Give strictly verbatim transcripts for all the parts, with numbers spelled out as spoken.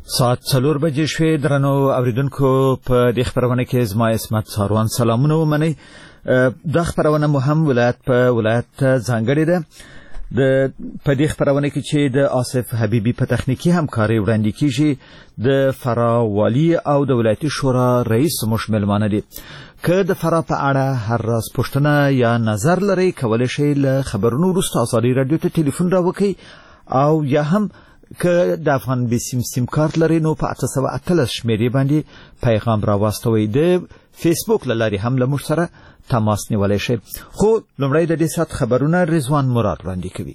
ساعت څلور بجې شوې. درنو اوریدونکو، په دې خبرونه کې زما اسمت ساروان سلامونه ومنئ. دا خبرونه مو هم ولایت په ولایت ځانګړې ده. د په دې خبرونه کې چې د آصف حبیبي په تخنیکی همکاري وړاندې کیږي، د فرا والی او د ولایتي شورا رئیس مشملمانه دي. که د فرا په اړه هر راز پوښتنه یا نظر لرئ، کولی شئ له خبرونو وروسته ازادي راډیو ته ټلیفون راوکړئ، او یا هم که د افغان بي سیم سیم کارت لري نو په اته سوه اتلس شمیرې باندې پیغام راواستوئ. د فیسبوک له لارې هم له موږ سره تماس نیولی شئ. خو لومړی د دې ساعت خبرونه رضوان مراد وړاندې کوي.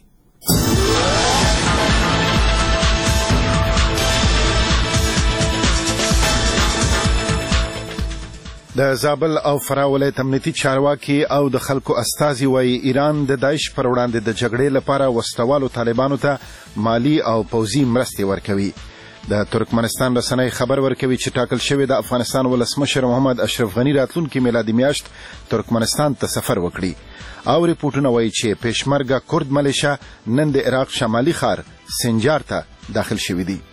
د زابل او فرا ولایت امنیتي چارواکي او د خلکو استازي وايي ایران د داعش پر وړاندې د جګړې لپاره وسلوالو طالبانو ته مالی او پوځي مرستې ورکوي. د ترکمنستان رسنۍ خبر ورکوي چې ټاکل شوی د افغانستان ولسمشر محمد اشرف غنی راتلونکي میلادي میاشت ترکمنستان ته سفر وکړي، او ریپورتونه وايي چې پېشمرګه کورد ملیشه نن د عراق شمالي ښار سنجار ته داخل شوي دي.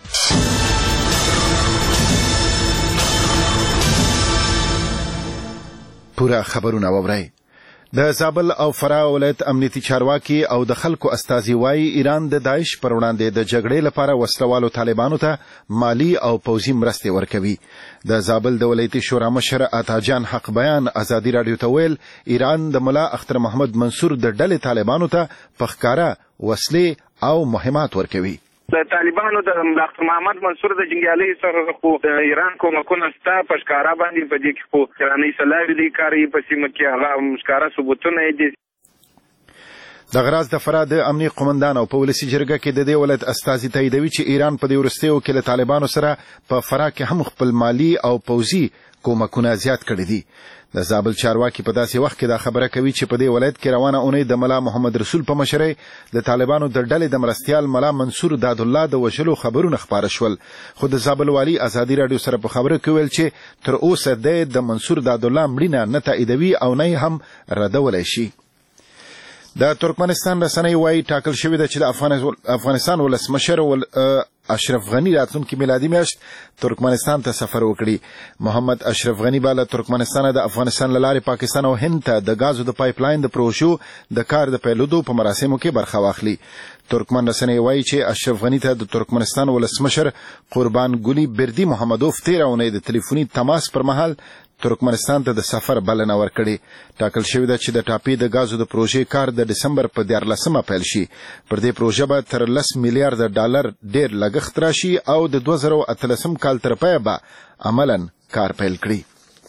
پورا خبرونه وورئ. د زابل او فرا ولایت امنیتي چارواکي او د خلکو استازي وايي ایران د داعش پر وړاندې د جګړې لپاره وسلوالو طالبانو ته مالی او پوځي مرستې ورکوي. د زابل د ولایتي شورا مشر عطاجان حق بیان ازادي راډیو ته ویل ایران د ملا اختر محمد منصور د ډلې طالبانو ته په ښکاره وسلې او مهمات ورکوي. د طالبانو د اختر محمد منصور د جنګیالي سره خو د ایران کومکونه ستا په ښکارا باندې په دې کې خو ایراني سلاوي دي کاری په سیمه کې هغه ښکارا ثبوتونه دي. د غراز د فرا د امنیت قومندان او په ولسی جرګه کې د دې ولایت استازي تاییدوي چې ایران په دې ورستیو کې له طالبانو سره په فرا کې هم خپل مالی او پوځي کومکونه زیات کړي دي. د زابل چارواکي په داسې وخت کې دا خبره کوي چې په دې ولایت کې روانه اونۍ د ملا محمد رسول په مشرۍ د طالبانو د ډلې د مرستیال ملا منصور دادالله د وژلو خبرونه خپاره شول. خو د زابل والي ازادي راډیو سره په خبره کې ویل چې تر اوسه د منصور دادالله مړینه نه تاییدوي او نه هم ردولی شي. د ترکمنستان رسنۍ وايي ټاکل شوې ده چې د افغانستان ولسمشر ول اشرف غنی راتلونکي میلادي میاشت ترکمنستان ته سفر وکړي. محمد اشرف غنی به له ترکمنستان د افغانستان له لارې پاکستان او هند ته د غازو د پایپ لاین د پروژو د کار د پیلودو په مراسمو کې برخه واخلي. ترکمن رسنۍ وايي چې اشرف غنی ته د ترکمنستان ولسمشر قربان ګلی بردی محمدوف تېره اونۍ د تلیفوني تماس پر مهال ترکمنستان ته د سفر بلنه ورکړي. ټاکل شوی ده چې د ټاپي د غازو د پروژې کار د دسمبر په دیارلسمه پیل شي. پر دې پروژه به تر لس میلیارډ ډالر ډیر لګښت راشي او د دوه زره اتلسم کال تر پایه به عملاً کار پیل کړي.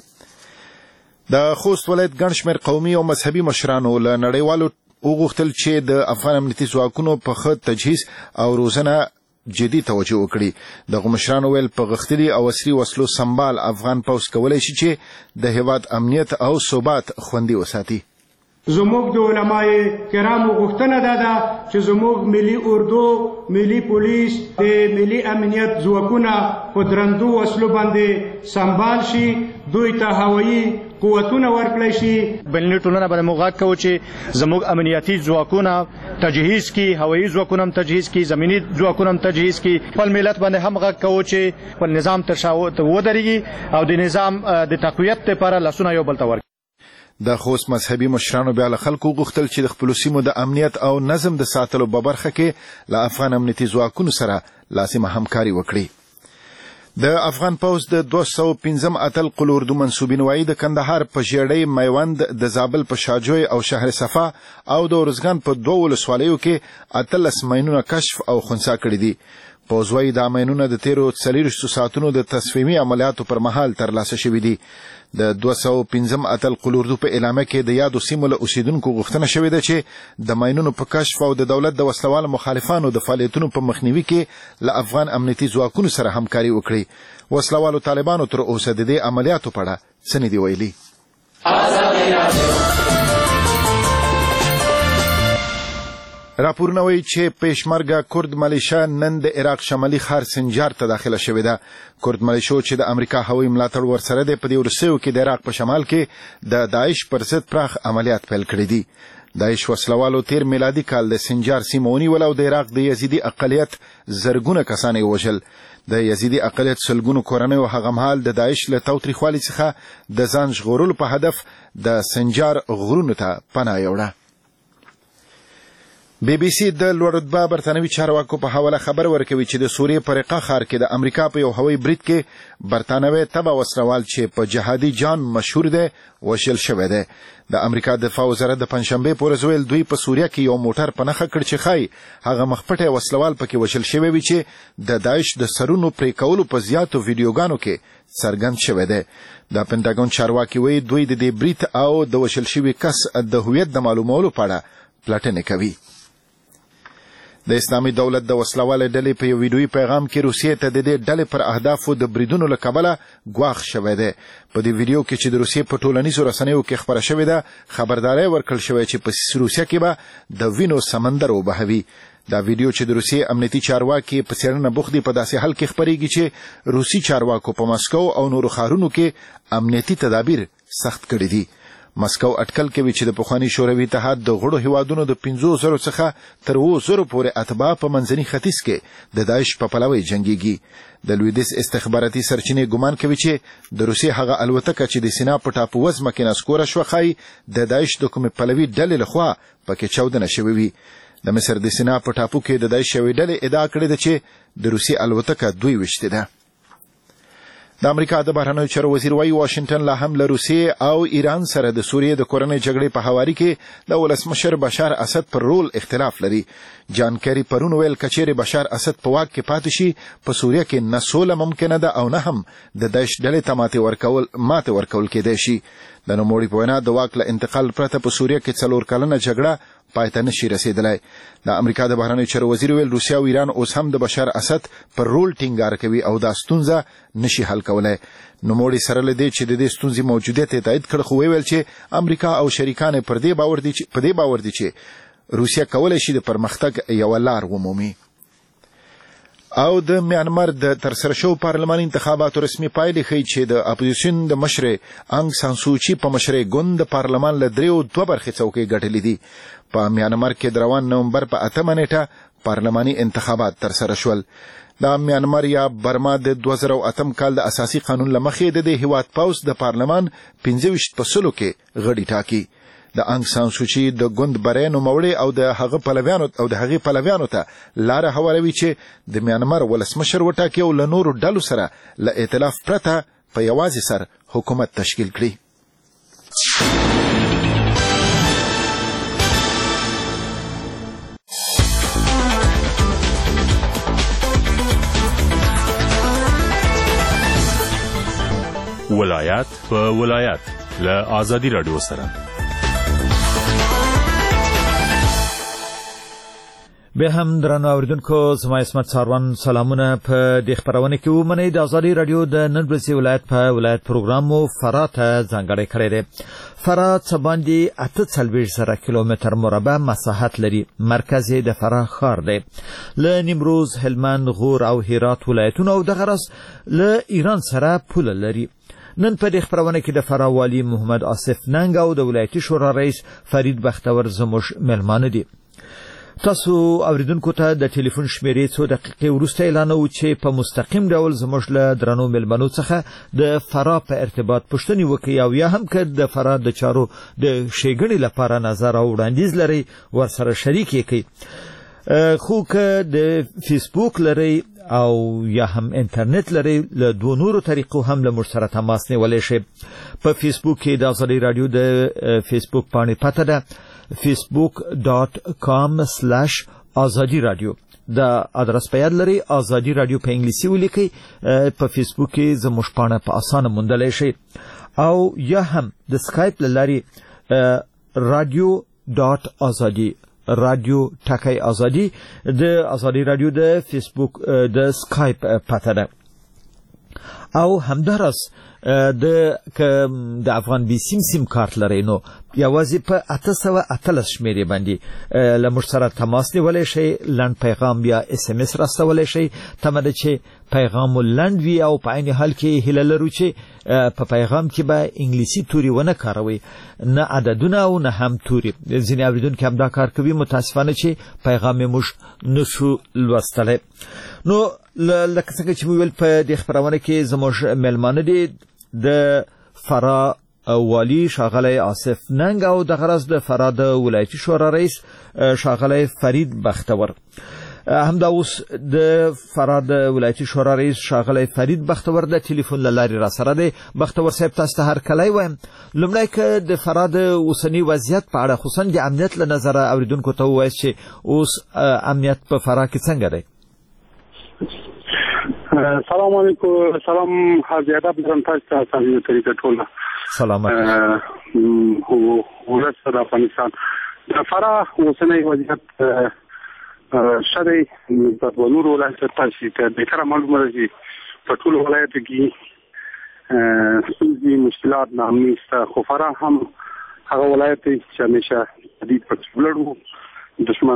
د خوست ولایت ګڼ شمېر قومي او مذهبي مشرانو له نړیوالو وغوښتل چې د افغان امنیتي ځواکونو په ښه تجهیز او روزنه جدي توجه وکړي. دغه مشرانو ویل په غښتلي او عصري وسلو سمبال افغان پوځ کولی شي چې د هېواد امنیت او ثبات خوندي وساتي. زموږ د علماء کرامو غوښتنه دا ده چې زموږ ملي اردو، ملي پولیس، د ملي امنیت ځواکونه په درندو وسلو باندې سمبال شي، دوی ته هوایي قوتونه ورکړی شي. بینالمللي ټولنه باندې موږ غږ کوو چې زموږ امنیتي ځواکونه تجهیز کړي، هوایي ځواکونه هم تجهیز کړي، زمیني ځواکونه هم تجهیز کړي. خپل ملت باندې هم غږ کوو چې خپل نظام تر شا ودرېږي او د نظام د تقویت لپاره لاسونه یو بل ته ورکړي. د خوست مذهبي مشرانو بیا له خلکو غوښتل چې د خپلو سیمو د امنیت او نظم د ساتلو په برخه کې له افغان امنیتي ځواکونو سره لازمه همکاري وکړي. د افغان پوځ د دوه سوه پنځم اتل قلوردو منصوبین وايي د کندهار په ژیړۍ، میوند، د زابل په شاجوی او شهر صفا او د ارزګان په دوه ولسوالیو کې اتلس ماینونه کشف او خنثی کړي دي. پوځ وايي دا ماینونه د تیرو څلېرویشتو ساعتونو د تصفیمي عملیاتو پر مهال ترلاسه شوي دي. د دوه سوه پنځم اتل قلوردو په اعلامیه کې د یادو سیمو له اوسیدونکو غوښتنه شوې ده چې د ماینونو په کشف او د دولت د وسلوالو مخالفانو د فعالیتونو په مخنیوي کې له افغان امنیتي ځواکونو سره همکاري وکړي. وسلوالو طالبانو تر اوسه د دې عملیاتو په اړه څه نه دي ویلي. راپورونه وایي چې پېشمرګه کورد ملیشه نن د عراق شمالي ښار سنجار ته داخله شوې ده. کورد ملیشو چې د امریکا هوایي ملاتړ ورسره دی په دې وروستیو کې د عراق په شمال کې د داعش پر ضد پراخ عملیات پیل کړي دي. داعش وسلوالو تیر میلادي کال د سنجار سیمه ونیوله او د عراق د یزیدي اقلیت زرګونه کسان یې وژل. د یزیدي اقلیت سلګونو کورنۍ او هغه مهال د داعش له تاوتریخوالي څخه د ځان ژغورلو په هدف د سنجار غرونو ته پناه یوړه. بی بی سی د لوړ رتبه برتانوي چارواکو په حواله خبر ورکوي چې د سوریې په رقه ښار کې د امریکا په یو هوایي برید کې برتانوي تبه وسلوال چې په جهادي جان مشهور دی وشل شوی دی. د امریکا دفاع وزارت د پنځشنبه په ورځ ویل دوی په سوریه کې یو موټر په نښه کړ چې ښایي هغه مخپټی وسلوال پکې وشل شوی وي چې د داعش د سرونو پرې کولو په زیاتو ویډیوګانو کې څرګند شوی دی. د پنټاګون چارواکي وایي دوی د دې برید او د وشل شوي کس د هویت د معلومولو په اړه پلټنې کوي. د اسلامي دولت د وسلواله ډلې په یو ویډیوي پیغام کې روسیې ته د دې ډلې پر اهدافو د بریدونو له کبله ګواښ شوی دی. په دې ویډیو کې چې د روسیې په ټولنیزو رسنیو کې خبره شوې ده خبرداری ورکړل شوی چې په روسیه کې به د وینو سمندر وبهوي. دا ویډیو چې د روسیې امنیتي چارواکي په څېړنه بوخت دي په داسې حال کې خپرېږي چې روسي چارواکو په مسکو او نورو ښارونو کې امنیتي تدابیر سخت کړي دي. مسکو اټکل کوي چې د پخواني شوروي اتحاد د غړو هیوادونو د پنځو زرو څخه تر اوو زرو پورې اتباع په منځني ختیځ کې د داعش په پلوۍ جنګيږي. د لویدیځ استخباراتي سرچینې ګمان کوي چې د روسیې هغه الوتکه چې د سینا په ټاپو وزمه کې نسکوره شوه ښایي د داعش د کومې پلوي ډلې لخوا پکې چاودنه شوې وي. د مصر د سینا په ټاپو کې د داعش یوې ډلې ادعا کړې ده چې د روسیې الوتکه دوی وشتې ده. د امریکا د بهرنیو چارو وزیر وايي واشنگټن لا هم له روسیې او ایران سره د سوریې د کورنۍ جګړې په هواري کې د ولسمشر بشار اسد پر رول اختلاف لري. جان کری پرون ویل کچېرې بشار اسد په واک کې پاتې شي په سوریه کې نه سوله ممکنه ده او نه هم د داعش ډلې ته ماتې ورکول ماتې ورکول کېدای شي. د نوموړي په وینا د واک له انتقال پرته په سوریه کې څلور کلنه جګړه پای ته نشي رسېدلی. د امریکا د بهرنیو چارو وزیر ویل روسیه او ایران اوس هم د بشار اسد پر رول ټینګار کوي او دا ستونزه نشي حل کولی. نوموړي سره له دې چې د دې ستونزې موجودیت یې تایید کړ خو ویل چې امریکا او شریکان پر دې باور دي چې په دې باور دي چې روسیه کولی شي د پرمختګ یوه لار ومومي. او د میانمار د ترسره شو پارلماني انتخاباتو رسمي پایلې ښیي چې د اپوزیشن د مشرې انګ سان سوچي په مشرۍ ګوند د پارلمان له دریو دوه برخې څوکۍ ګټلې دي. په میانمار کې د روان نومبر په اتمه نیټه پارلماني انتخابات ترسره شول. د میانمار یا برما د دوه زره او اتم کال د اساسي قانون له مخې د دې هیواد پوځ د پارلمان پنځه ویشت په سلو کې غړي ټاکي. د انګ سان سوچي د ګوند بری نوموړی او د هغه پلویانو او د هغې پلویانو ته لاره هواروي چې د میانمار ولسمشر وټاکي او له نورو ډلو سره له ائتلاف پرته په یوازې سر حکومت تشکیل کړي. ولایت په ولایت له آزادی رادیو سره به هم درنو اوریدونکو زما اسمت ساروان سلامونه په دې خبرونه کې ومنئ. د آزادی رادیو د نن ورځې ولایت په ولایت پروګرامو فراه ته ځانګړی کړی دی. فراه څه باندې اته څلوېښت زره کیلومتر مربع مساحت لري. مرکز یې د فراه ښار دی. له نیمروز، هلمند، غور او هرات ولایتونه او دغه راز له ایران سره پوله لري. نن په دې خبرونه کې د فراه والي محمد آصف ننګ او د ولایتي شورا رئیس فرید بختور زموږ مېلمانه دي. تاسو اوریدونکو ته د ټلیفون شمیرې څو دقیقې وروسته اعلانوو چې په مستقیم ډول زموږ له درنو مېلمنو څخه د فراه په ارتباط پوښتنې وکړئ او یا هم که د فراه د چارو د ښېګڼې لپاره نظر او وړاندیز لرئ ورسره شریک یې کړئ. خو که د فیسبوک لرئ او یا هم انټرنیټ لري له دوه نورو طریقو هم له موږ سره تماس نیولی شئ. په فیسبوک کې د آزادی رادیو د فیسبوک پاڼې پته ده فیسبوک ډاټ کام سلاش آزادی رادیو. د ادرس په یاد لري آزادی رادیو په انګلیسي ولیکئ. په فیسبوک کې زموږ پاڼه په اسانه موندلی شئ او یا هم د سکایپ له لارې رادیو ډاټ آزادی رادیو ټاکی آزادی د آزادی رادیو د فیسبوک د سکایپ پته ده. او همدارس د د افغان بي سیم سیم کارت لري نو یوازې په اته سوه اتلس شمیرې باندې له موږ سره تماس نیولی شئ، لنډ پیغام یا اس ام اس راستولی شئ. تمه ده چې پیغام مو لنډ وي او په عین حال کې هیله لرو چې په پیغام کې به انګلیسي توري ونه کاروي، نه عددونه او نه هم توري. ځینې اوریدونکي هم دا کار کوي، متاسفانه چې پیغام یې موږ نشو لوستلی. نو لکه څنګه چې مو ویل په دې خپرونه کې زموږ میلمانه دي د فرا والی شاغلی آصف ننگ او د غرض د فرا د ولایتي شورا رئیس شاغلی فرید بختور. همدا اوس د فرا د ولایتي شورا رئیس شاغلی فرید بختور د ټلیفون له لارې را سره دی. بختور صاحب، تاسو ته هرکلی وایم. لومړی که د فرا د اوسني وضعیت په اړه خصوصا د امنیت له نظره اوریدونکو ته ووایاست چې اوس امنیت په فرا کې څنګه دی؟ سلام علیکم. سلام حاضر ادب درم تاسو ته تاسو طریقه ټول سلامت او ورسره د افغانستان د فرا اوسنۍ وضعیت شری په نور ولایت تاسو ته د کار معلومه راځي په ټول ولایت کې څه مشکلات نامي ست خو فرا هم هغه ولایت چې همیشه د پټولړو دشمن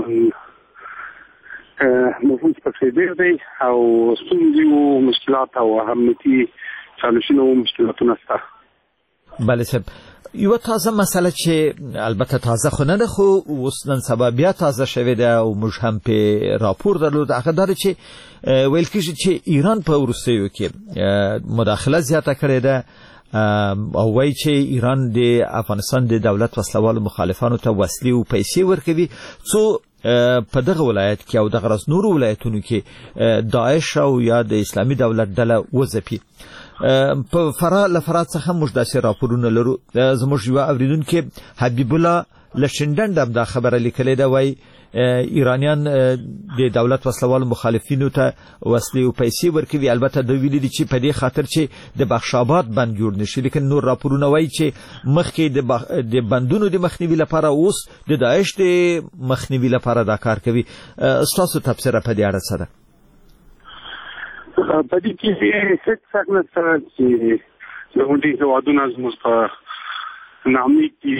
مفهوم پکې دی او ستونزې او مشکلات او اهمیتي چالشونه او مشکلاتونه شته. بله صاحب، یو تازه مسئله چې البته تازه خو نه ده خو اوس نن سبا بیا تازه شوې ده او موږ هم په راپور درلود، هغه دا چې ویل کېږي چې ایران په وروستیو کې مداخله زیاته کړې ده او وایي چې ایران د افغانستان د دولت وسلوالو مخالفانو ته وسلې او پیسې ورکوي څو په دغه ولایت کې او دغه نورو ولایتونو کې داعش او یا د اسلامي دولت ډله وځپي. په فرا له فرا څخه موږ داسې راپورونه لرو. زموږ یو اوریدونکی حبیب الله له شینډنډ هم دا خبره لیکلې ده، وایي ایرانیان د دولت وسلوالو مخالفینو ته وسلې او پیسې ورکوي. البته د ویلي دي چې په دې خاطر چې د بخشاباد بند جوړ نشي، لیکن نور راپورونه وایي چې مخکې د بندونو د مخنیوي لپاره اوس د داعش د مخنیوي لپاره دا کار کوي. ستاسو تفسیر په دې اړه څه ده؟ په دې کې هیڅ څه نشته چې زموږ هیوادونه زموږ په نامي کې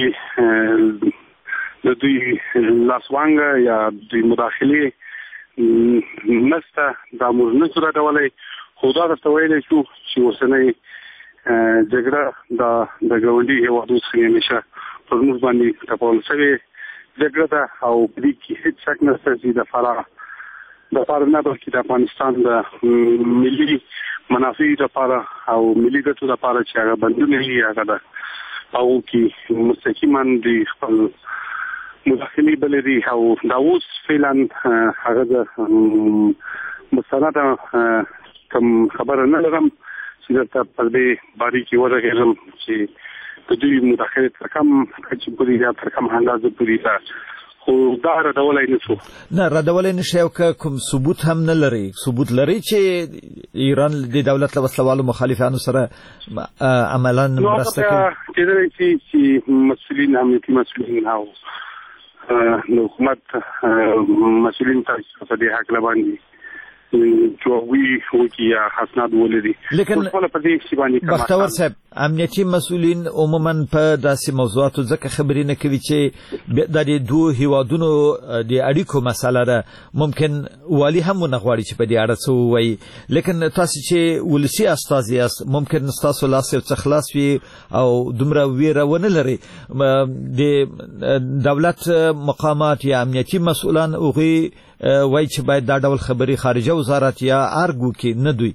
د دوی لاسوانګه یا دوی مداخله نشته. دا موږ نه سره ډولې خو دا درته ویلی شو چې اوسنۍ جګړه دا د ګاونډي هیوادونو څخه همیشه پر موږ باندې ټپول شوې جګړه ده او په دې کې هیڅ شک نشته چې د فرا د فرا نه بلکې د افغانستان د ملي منافع لپاره او ملي ګټو لپاره چې هغه بندونه یې هغه ده او کې مستقیما د خپل مداخلې بلدي او دا اوس فعلا هغه د مستنده کوم خبره نه لرم چې د په دې باري کې ورغېږم چې د دوی مداخله تر کوم چې پوری دا تر کوم اندازه پوری دا خو دا ردولای نشو نه ردولای نشي او کوم ثبوت هم نه لري. ثبوت لري چې ایران د دولت له وسلوالو مخالفانو سره عملاً مرسته کوي. کېدای شي چې مسؤلین امنیتي مسؤلین او نو حکومت مسؤلین تاسو په دې حق لباندي جوړوي او یا حسنات ولري. لیکن بختور صاحب، امنیتي مسؤلین عموما په داسې موضوعاتو ځکه خبرې نه کوي چې د دې دوه هیوادونو د اړیکو مسله ده. ممکن والی هم نه غواړي چې په دې اړه څه ووایي، لیکن تاسو چې ولسي استازي یاست ممکن تاسو لاس یو څه خلاص وي او دومره ویره ونه لري. د دولت مقامات یا امنیتي مسؤلان هغوی وایي چې باید دا ډول خبري خارجه وزارت یا ارګو کې نه دوی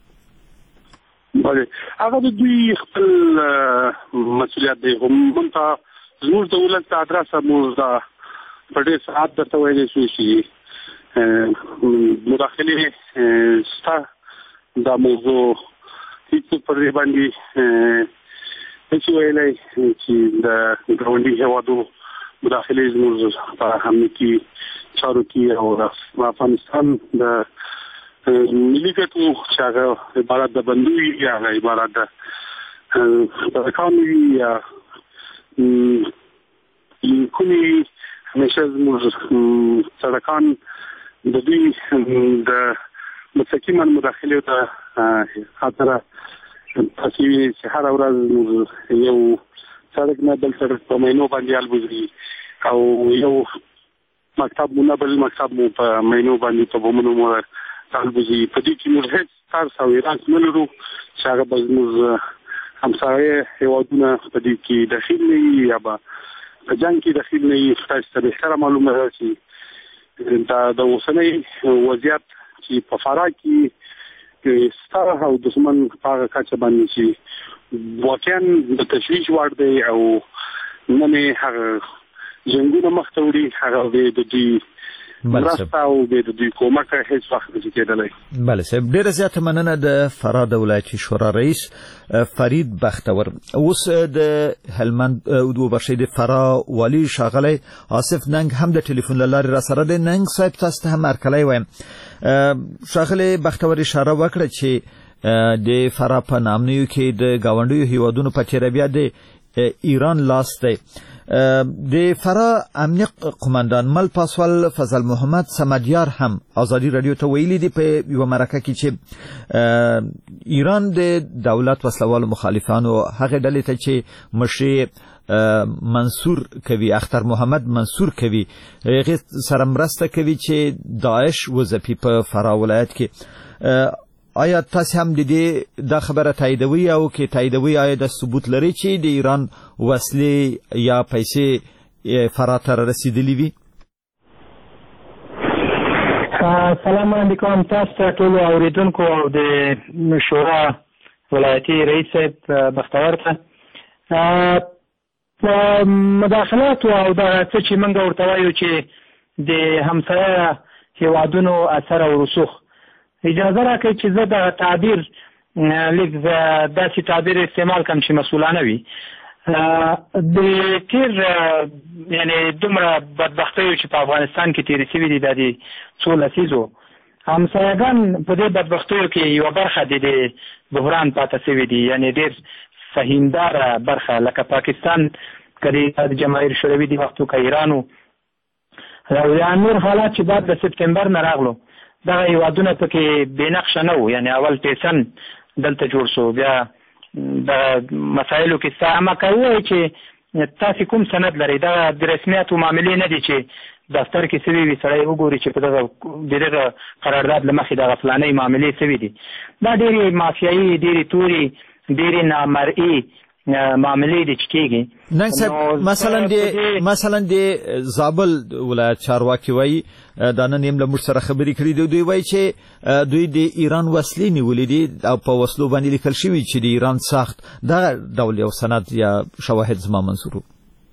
بله هغه د دوی خپل مسؤلیت دی. هم ته زموږ د ولایت د ادرس موږ دا په دې ساعت درته ویلې شو چې مداخله ستا دا موضوع هیڅ پر دې باندې هیڅ ویلې چې د ګاونډي هیوادو مداخله زموږ په امنیتي چارو کې او د افغانستان د ملي ګټو چې هغه عبارت د بندوي یا عبارت د ترکانوي یا کومي همیشه زموږ سړکان د دوی د مستقیما مداخله ته خاطره تاسو چې هر ورځ یو سړک نه بل سړک په مینو باندې البوزي او یو مکتب مو نه بل مکتب مو په مینو باندې په بمونو مو البوزي په دې کې موږ هیڅ تاسو او ایران نه لرو چې هغه به زموږ همسایه هیوادونه په دې کې داخل نه وي یا به په جنګ کې داخل نه وي. تاسو ته بهتره معلومه ده چې دا د اوسنۍ وضعیت چې په فراه کې ستاره او دښمن په هغه کچه باندې چې واقعا د تشویش وړ دی او نه مې هغه جنګونه مخته وړي هغه د دوی مرسته او د دوی کومک هیڅ وخت نه کېدلی. بله صاحب ډېره زیاته مننه د فراه د ولایتي شورا رئیس فرید بختور. اوس د هلمند او بخښئ د فراه والي ښاغلی آصف ننګ هم د ټلیفون له لارې راسره دی. ننګ صاحب تاسو ته هم هرکلی وایم. ښاغلی بختور اشاره وکړه چې د فراه په نامنیو کې د ګاونډیو هیوادونو په تېره بیا د ایران لاس دی. د فراه امنیه قماندان مل پاسوال فضل محمد سمدیار هم آزادی رادیو ته ویلي دي په یو مرکه کې چې ایران د دولت وسلوالو مخالفانو هغه ډلې ته چې مشر منصور کوي اختر محمد منصور کوي هغه سره مرسته کوي چې داعش وځپي په فراه ولایت کې. آیا تاسو هم د دې د خبره تاییدوي او کې تاییدوي آیا د ثبوت لري چې د ایران وسلې یا پیسې فراه ته رسیدلې وي؟ السلام علیکم تاسو ټول اوریدونکو او د شورا ولایتي رئیس بختور ته په مداخلات او دا څه چې موږ ورته وایو چې د همسایه هیوادونو اثر او رسوخ اجازه راکړئ چې زه د تعبیر لږ داسې تعبیر استعمال کړم چې مسؤلانه وي. د تیر یعنی دومره بدبختیو چې په افغانستان کې تېرې شوي دي دا د څو لسیزو همسایګان په دې بدبختیو کې یوه برخه د بحران پاته شوي دي، یعنی ډېر فهیمداره برخه لکه پاکستان که د جماهیر شوروي دي وختو که ایران او یا نور حالات چې بعد د سپتمبر نه راغلو دغه هیوادونه پکې بېنقشه نه وو. یعنی اول ټیسن دلته جوړ شو، بیا د مسایلو کې ستا اما که ووایي چې تاسې کوم سند لرئ دغه د رسمیاتو معاملې نه دي چې دفتر کې سوي وي سړی وګوري چې په دغه د دغه قرارداد له مخې دغه فلانۍ معاملې سوي دي. دا ډېرې مافیایي ډېرې تورې ډېرې نامرئي معاملې دي چې کېږي. ننګ صاحب مثلا د مثلا د زابل ولایت چارواکي وایي دا نن یم له موږ سره خبرې کړي دي، دوی وایي چې دوی د ایران وسلې نیولې دي او په وسلو باندې لیکل شوي چې د ایران ساخت دغه ډول یو سند یا شواهد زما منظور وو.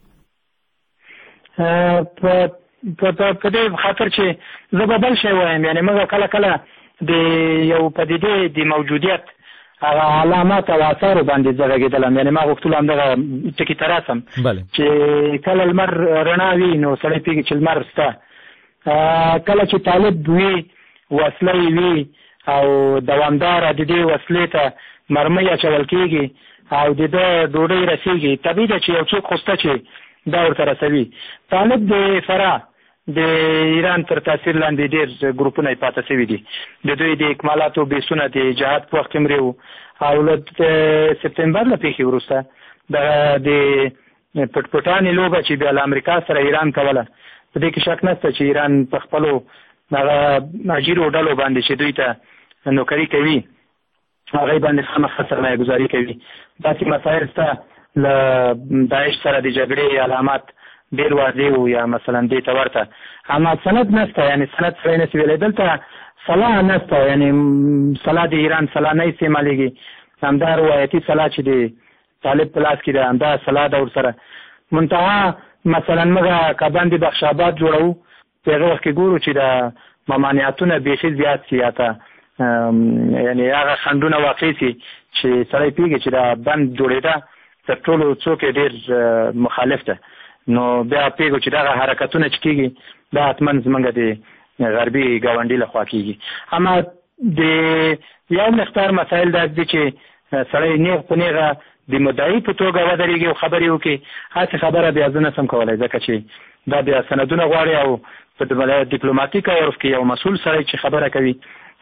په دې خاطر چې زه به بل شی وایم، یعنی موږ کله کله د یو پدیدې د موجودیت هغه علامات او آثارو باندې زه غږېدلم، یعنی ما غوښتلو همدغه ټکي ته راسم چې کله لمر رڼا وي نو سړی پوهېږي چې لمر شته، کله چې طالب وي وسله یې وي او دوامداره د دې وسلې ته مرمۍ اچول کېږي او د ده ډوډۍ رسېږي، طبیعي ده چې یو څوک خو شته چې دا ورته رسوي. طالب د فراه د ایران تر تاثیر لاندې ډېر ګروپونه یې پاته شوي دي، د دوی د اکمالاتو بیسونه د جهاد په وخت کې مرې وو او له سپتمبر له پیښې وروسته دغه د پټ پټانې لوبه چې بیا له امریکا سره ایران کوله په دې کې شک نشته چې ایران په خپلو هغه اجیرو ډلو باندې چې دوی ته نوکري کوي هغې باندې خامخا سرمایه ګزاري کوي. داسې مسایل شته له داعش سره د جګړې علامات ډېر واضح وو یا مثلا دې ته ورته، اما سند نشته، یعنی سند سړی نشي ویلی. دلته سلاح نشته، یعنی سلاح د ایران سلاح نه استعمالېږي، همدا روایتي سلاح چې د طالب په لاس کې ده همدا سلاح ده ورسره. منتها مثلا موږ که باندې بخش آباد جوړوو په هغه وخت کې ګورو چې د ممانعتونه بیخي زیات سي، یا ته یعنی هغه خنډونه واقع سي چې سړی پوهېږي چې دا بند جوړېده تر ټولو څوک یې ډېر مخالف ده، نو بیا پیګو چې دغه حرکتونه چې کېږي دا حتما زموږ د غربي ګاونډي لخوا کېږي. اما د یو مقدار مسایل دا دي چې سړی نیغ په نیغه د مدعي په توګه ودرېږي او خبرې وکړي، هسې خبره بیا زه نشم کولی ځکه چې دا بیا سندونه غواړي او په ډیپلوماتیک عرف کې یو مسؤل سړی چې خبره کوي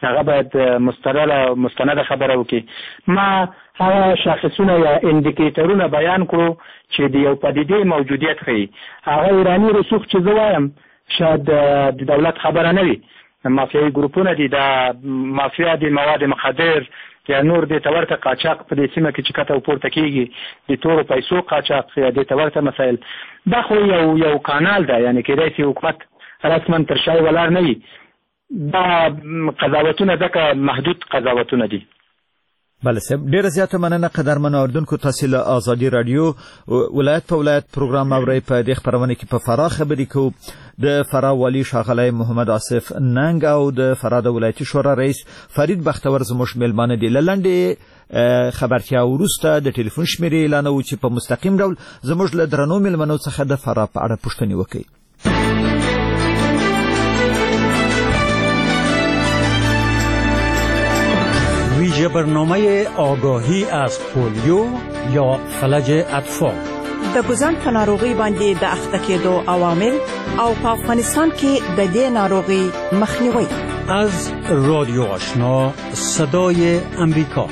هغه باید مستند مستند خبره وکړي. ما هغه شاخصونه یا اندیکیټرونه بیان کړو چې د یو پدیدې موجودیت ښیي. هغه ایراني رسوخ چې زه وایم شاید د دولت خبره نه وي، مافیایي ګروپونه دي، د مافیا د مواد مخدر یا نور د تورته قاچاق په دې سیمه کې چې کته پورته کیږي، د تورو پیسو قاچاق یا د تورته مسایل، دا خو یو یو کانال ده، یعنی کېدای شي حکومت رسما تر شای ولاړ نه وي. دا قضاوتونه ځکه محدود قضاوتونه دي. بله صاحب، ډیره زیاته مننه قدرمنو اوریدونکو. تاسو له آزادي رادیو ولایت په ولایت پروګرام اورئ. په دې خبرونه کې په فراه خبرې کوو د فراه والی ښاغلی محمد آصف ننګ او د فراه د ولایتي شورا رئیس فرید بختور زموږ میلمانه دي. له لنډې خبرتیا وروسته د ټلیفون شمیرې اعلانوو چې په مستقیم ډول زموږ له درنو میلمنو څخه د فراه په اړه پوښتنې وکړي. ویژه برنامه آگاهی از پولیو یا فلج اطفال. د ګوزن په ناروغي باندې د اخته کېدو عوامل او په افغانستان کې د دې ناروغي مخنیوي. از رادیو آشنا صدای امریکا.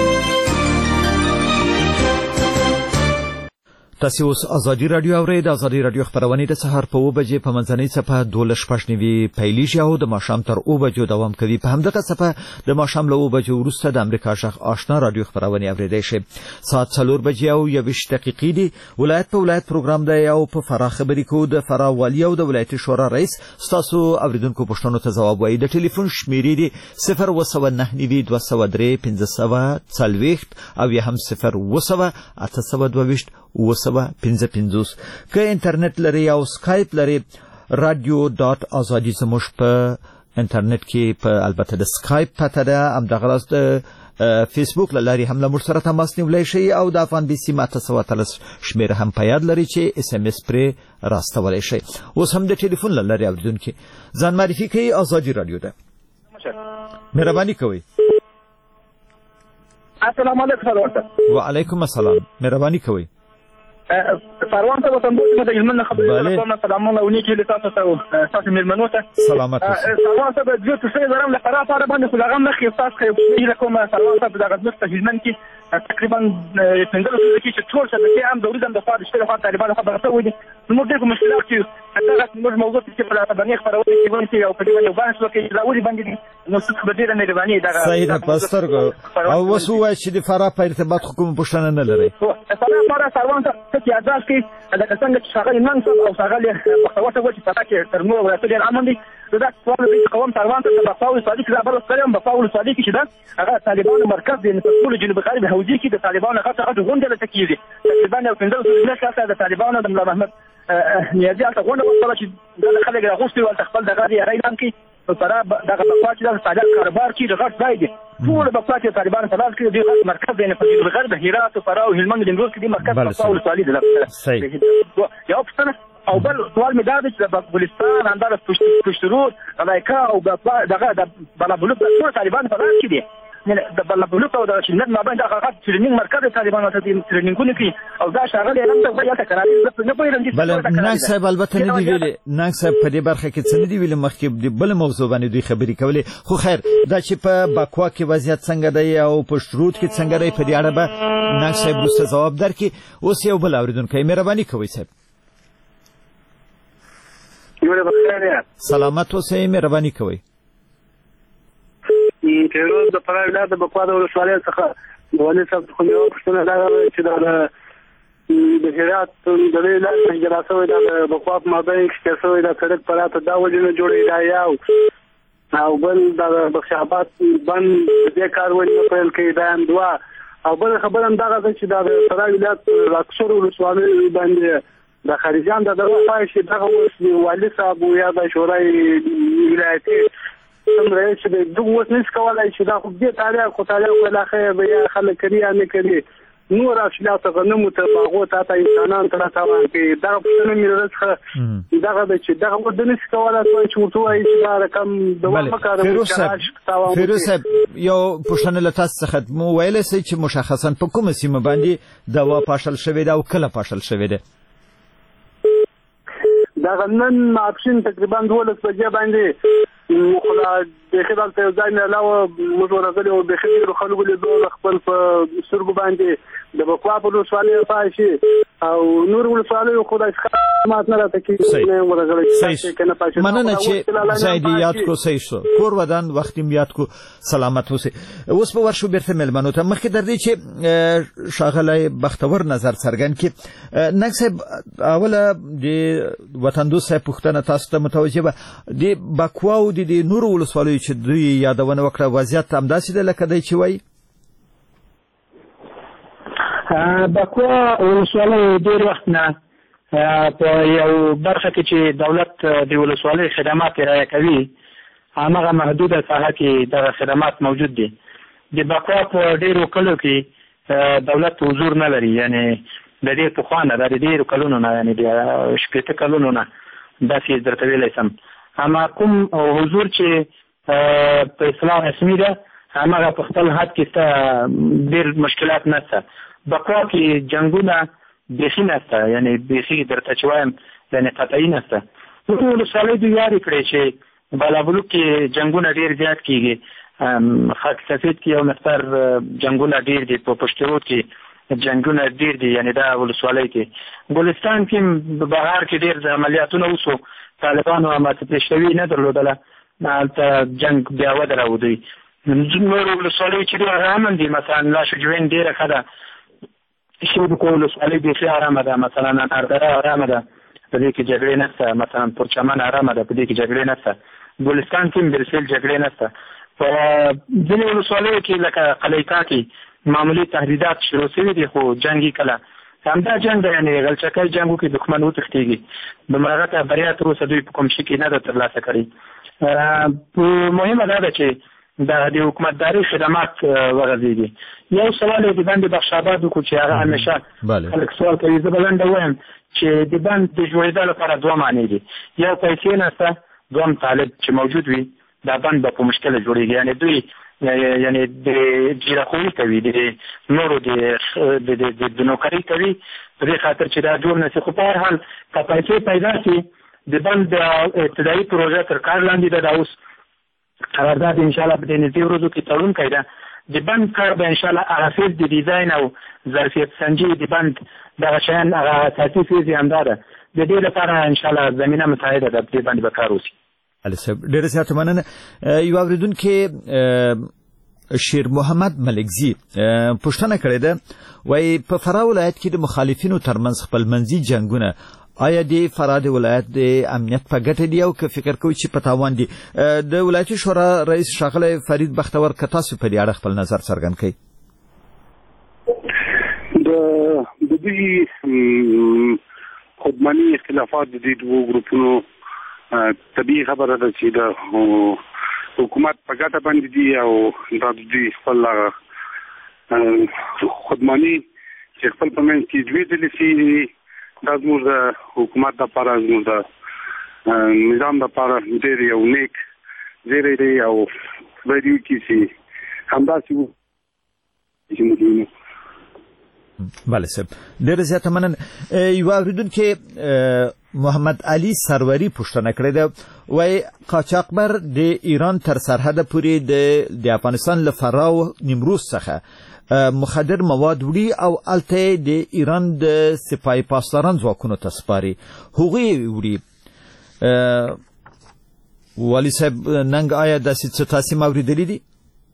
تاسو اوس آزادي رادیو اورئ. د آزادي رادیو خبرونه د سهار په اوه بجې په منځنۍ صفحه دوه شپږ نوي پیلیږي او د ماښام تر اوه بجو دوام کوي. په همدغه صفحه د ماښام له اوه بجو وروسته د امریکا غږ آشنا رادیو خبرونه اوریدئ شي. ساعت څلور بجې او یوویشت دقیقې دی. ولایت په ولایت پروګرام دی او په فراه خبرې کوو. د فراه والی او د ولایتي شورا رئیس ستاسو اوریدونکو پوښتنو ته ځواب وایي. د ټلیفون شمیرې دی صفر اوه سوه نهه نوي دوه سوه درې پنځه سوه څلوېښت او یا هم صفر اوه سوه اته سوه دوه ویشت اوه سوه پنځه پنځوس. که انټرنیټ لري او سکایپ لري رادیو ډاټ ازادي زموږ په انټرنیټ کې په البته د سکایپ پته ده، همدغه راز د فیسبوک له لارې هم له موږ سره تماس نیولی شئ او د افغان بي سي اته سوه اتلس شمېره هم په یاد لري چې اس ام اس پرې راستولی شئ. اوس هم د ټلیفون له لارې اورېدونکي ځان معرفي کوي. آزادي رادیو ده، مهرباني کوئ. السلام علیکم. وعلیکم السلام، مهرباني کوئ. فروان ته وطن دوی د علمنا خبرې کوم. سلامونه ونیکي له تاسو ته تاسو مېلمنو ته سلامات اوسئ. فروان ته د څه څه زرم له قرار پاره باندې خو لغم نه خیر تاسو خو کوم فروان ته د غږ په علمن کې تقریبا څنګه چې چې ټول څه د عام دولت د خاطر شته خاطر طالبان خبره ته وایي نو دغه مشکلات چې دا موږ موضوع چې په تاسو باندې خبرونه کوي چې او په دې باندې بحث وکړي دا ولې باندې نو څه خبرې نه لري دا صحیح ده پاسترګو او وسو وای چې د فراه په ارتباط حکومت پوښتنه نه لري. فراه فراه فروان ته چې اجازه کې دا څنګه چې شغال نن او شغال مخاوته و چې پتا کې تر نو ولایت ډیر امن دي. دا ټول د قوم فروان ته د بقاو صادق لا بل کلم بقاو صادق چې دا هغه طالبان مرکز د ټول جنوب غرب حوزې کې د طالبان هغه هغه غونډه تکیږي. طالبان یو پنځه سلنه کاسه د طالبان د ملا محمد نیازي هغه غونډه وکړه چې د خلک راغوستي او خپل دغه دی ایران کې په فراه دغه بقا چې د طالب کاروبار کې د غټ ځای دی. ټول بقا چې طالبان په لاس کې دی مرکز دی په جنوب غرب هرات او فراه او هلمند د نیمروز کې دی مرکز بقاو صالح دی. یو څه او بل سوال مې دا دی چې د بلوچستان انداز پښتون غلایکا او دغه د بلابلوک ټول طالبان په لاس کې دي. د بلابلوک او د شنت ما باندې هغه ټریننګ مرکز طالبان ته ټریننګونه کوي او دا شغله علم ته یا تکراري نه پوهیږم چې بل ننګ صاحب البته نه دی ویلي. ننګ صاحب په دې برخه کې څه نه دی ویلي مخکې د بل موضوع باندې دوی خبرې کولې. خو خیر دا چې په بکوا کې وضعیت څنګه دی او په شروط کې څنګه دی په دې اړه به ننګ صاحب وروسته ځواب درکړي. اوس یو بل اورېدونکی مهرباني کوئ صاحب. سلامت اوسئ، مهرباني کوئ. پیروز د فراه ولایت د بکوا د ولسوالۍ څخه د والي صاحب څخه یو پوښتنه دا چې دا د هرات د دې لارې جلا شوی دا د بکوا په مابین کې شوی دا سړک پراته دا وجه نه جوړې دا یو او بل د بخش آباد بند دې کار ولې پیل کړي دا هم دوا او بل خبره هم دا چې دا د فراه ولایت اکثر ولسوالۍ باندې د خارجان د دغه فایش دغه والي صاحب یا د شورای ولایتي څنګه چې د دوه وسنس کولای چې دا خو دې تاریخ خو تاریخ ولا خیر به خلک کړي یا نه کړي نور اشلاته غنمو ته باغو ته تا انسانان تر تاوان کې دا په نوم راځه دغه چې دغه ودنس کولای چې ورته وایي چې دا رقم دوه مکارم فیروز صاحب یو پوښتنه له تاسو څخه مو ویل سي چې مشخصا په کومه سیمه باندې دوا پاشل شوې ده او کله پاشل شوې ده. دا نن ماپښین تقریبا دولس بجې باندې خو لا بیخي دلته یو ځای نه علاوه موږ ورغلي او بیخي ډېرو خلکو لیدو خپل په سترګو باندې د بکوا په ولسوالۍ پاشي او نور ولسوالیو خو داسې خدمات نه راته کېږي نه ورغلی مننه چې ځای دې یاد کړو صحیح شو کور ودان وخت یې یاد کړو سلامت اوسئ اوس به ورشو بیرته مېلمنو ته مخکې در دې چې ښاغلی بختور نظر څرګند کړي نګ صاحب اوله د وطندوست صاحب پوښتنه تاسو ته متوجه وه د بکوا او د نورو ولسوالیو چې دوی یادونه وکړه وضعیت همداسې ده لکه دی چې وایي بکوا ولسوالۍ ډېر وخت نه په یو برخه کې چې دولت د ولسوالۍ خدمات رعایه کوي هماغه محدوده ساحه کې دغه خدمات موجود دي د بکوا په ډېرو کلو کې دولت حضور نه لري یعنی د ډېر پخوا نه د ډېرو کلونو نه یعنی د شپېته کلونو نه داسې درته ویلی سم اما کوم حضور چې په اصطلاح رسمي ده هماغه په خپل حد کې شته ډېر مشکلات نشته بکوا کې جنګونه بیخي نشته یعنی بیخي درته چې وایم یعنی قطعي نشته ټولو ولسوالۍ دوی یارې کړې چې بالابلوک کې جنګونه ډېر زیات کېږي خاک سفید کې یو مقدار جنګونه ډېر دي په پشت رود کې جنګونه ډېر دي یعنی دا ولسوالۍ کې ګلستان کې بهار کې ډېر عملیاتونه وشو طالبانو ماته پېښوي نه درلودله هلته جنګ بیا ودرو دوی نورو ولسوالیو چې ډېر امن دي مثلا لاشجوین ډېره ښه ده شیبکو ولسوالۍ بیخي ارامه ده مثلا اناردره ارامه ده په دې کې جګړې نشته مثلا پرچمن ارامه ده په دې کې جګړې نشته ګلستان کې هم بالفعل جګړې نشته په ځینې ولسوالیو کې لکه قلیقا کې معمولي تهدیدات شروع شوي دي خو جنګ یې کله همدا جنګ ده یعنې غلچکی جنګ وکړي دښمن وتښتېږي دومره غټه بریا تر اوسه دوی په کوم شي کې نه ده ترلاسه کړې مهمه دا ده چې د حکومتداري خدمات وغځېږي یو سوال یې د بند بخشاباد وکړو چې هغه همیشه خلک سوال کوي زه به لنډه ووایم چې د بند د جوړېدا لپاره دوه معنی دي یو پیسې نشته دوم طالب چې موجود وي دا بند به په مشکله جوړېږي یعنې دوی یعنې د جیرهخویي کوي د نورو د نوکرۍ کوي په دې خاطر چې دا جوړ نه شي خو په هر حال که پیسې پیدا شي د بند د ابتدایي پروژه تر کار لاندې ده دا اوس قرارداد انشاءالله په دې نږدې ورځو کې تړون کوي ده د بند کار به انشاءالله هغه فیز د ډیزاین او ظرفیت سنجي د بند دغه شیان هغه اساسي فیز یې همدا ده د دې لپاره انشاءالله زمینه مساعده ده په دې باندې به کار وشي علي صاحب ډېره زیاته مننه یو اورېدونکی شیر محمد ملکزي پوښتنه کړې ده وایي په فراه ولایت کې د مخالفینو ترمنځ خپلمنځي جنګونه آیا د فراه د ولایت د امنیت په ګټه دي او که فکر کوئ چې په تاوان دي د ولایتي شورا رئیس ښاغلی فرید بختور که تاسو په دې اړه خپل نظر څرګند کړئ د دوی خودمني اختلافات د دې دوو ګروپونو طبیعي خبره ده چې د حکومت په ګټه باندې دي او دا د دوی خپل خودمني چې خپل په منځ کې دوی ډلې شي دا زموږ د حکومت لپاره زموږ د نظام لپاره ډېر یو نیک ځای دی او خدای دې وکړي چې همداسې وي بله صاحب ډېره زیاته مننه یو اورېدونکی محمد علي سروری پوښتنه کړې ده وایي قاچاقبر د ایران تر سرحده پورې د افغانستان له فراه او نیمروز څخه مخدر مواد وړي او هلته د ایران د سپاه پاسداران ځواکونو ته سپاري هغوی وړي والي صاحب ننګ آیا داسې څه تاسې ما اورېدلي دي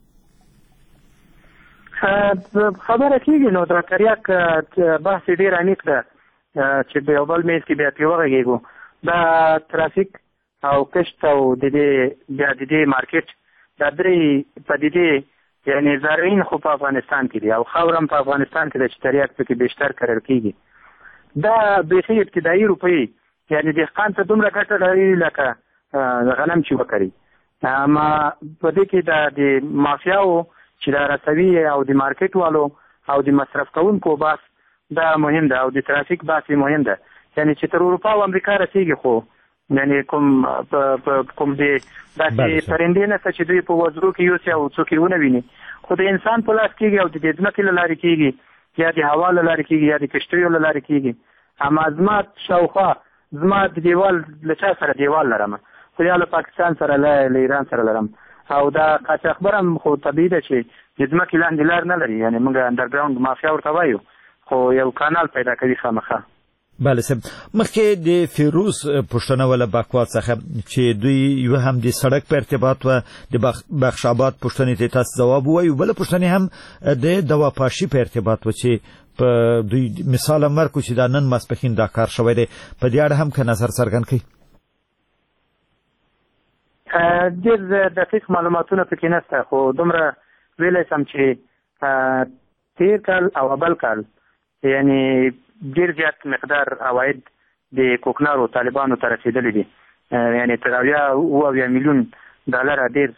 خبره کېږي نو د تریاک بحث ډېر عمیق ده چې په یو بل میز کې بیا پرې وغږېږو دا ترافیک او کشت او د دې بیا د دې مارکیټ دا درې پدیدې یعنی زرعین خو په افغانستان کې دي او خاور هم په افغانستان کې ده چې تریاک پکې بیشتر کرل کېږي دا بیخي ابتدایي روپۍ یعنی دهقان ته دومره ګټه لري لکه غنم چې وکري اما په دې کې د مافیاو چې دا رسوي او د مارکیټ والو او د مصرف کوونکو باس دا مهم ده او د ترافیک باس مهم ده یعنی چې تر اروپا او امریکا رسیږي خو یعنی کوم کوم دې داسې پرندې نشته چې دوی په وزرو کې یوسي او څوک یې ونه ویني خو د انسان په لاس کېږي او د ځمکې له لارې کېږي یا د هوا له لارې کېږي یا د کشتیو له لارې کېږي اما زما شاوخوا زما د دیوال له چا سره دیوال لرم خو یا له پاکستان سره له ایران سره لرم. او دا قاچاقبر هم خو طبیعي ده چې د ځمکې لاندې لار نه لري، یعنې موږ انډرګراوند مافیا ورته وایو، خو یو کانال پیدا کوي خامخا. بله صاحب، مخکې د فیروز پوښتنه وله بکوات څخه چې دوی یو هم د سړک په ارتباط و د بخش آباد پوښتنې ته تاسو ځواب ووایو، بله پوښتنې هم د دواپاشي په ارتباط و چې په دوی مثال هم ورکړو چې دا نن ماسپښین دا کار شوی دی، په دې اړه هم که نظر څرګند کړئ. ډېر دقیق معلوماتونه پکې نشته، خو دومره ویلی سم چې تیر کال او بل کال یعنی ډیر زیات مقدار عواید د کوکنارو طالبانو ته رسیدلي دي، یعنی تر اویا اویا میلیون ډالر ډیر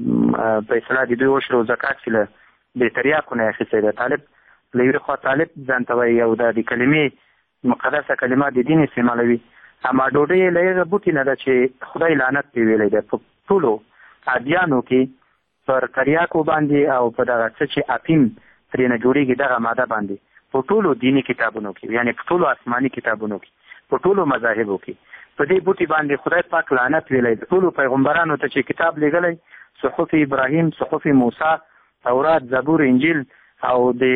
پیسې د دوی عشر او زکات چې له د تریاکو نه اخیستی دی. طالب له یوې خوا طالب ځان ته وایي او د کلمې مقدسه کلمه د دین استعمالوي، اما ډوډۍ یې له هغه بوټي نه ده چې خدای لعنت پرې ویلی دی. په ټولو ادیانو کې پر تریاکو باندې او په دغه څه چې اپیم ترې نه جوړېږي دغه ماده باندې په ټولو دینی کتابونو کې، یعنی په ټولو آسماني کتابونو کې، په ټولو مذاهبو کې په دې بوټي باندې خدای پاک لعنت ویلی. د ټولو پیغمبرانو ته چې کتاب لیږلی، صحف ابراهیم، صحف موسی، تورات، زبور، انجیل او د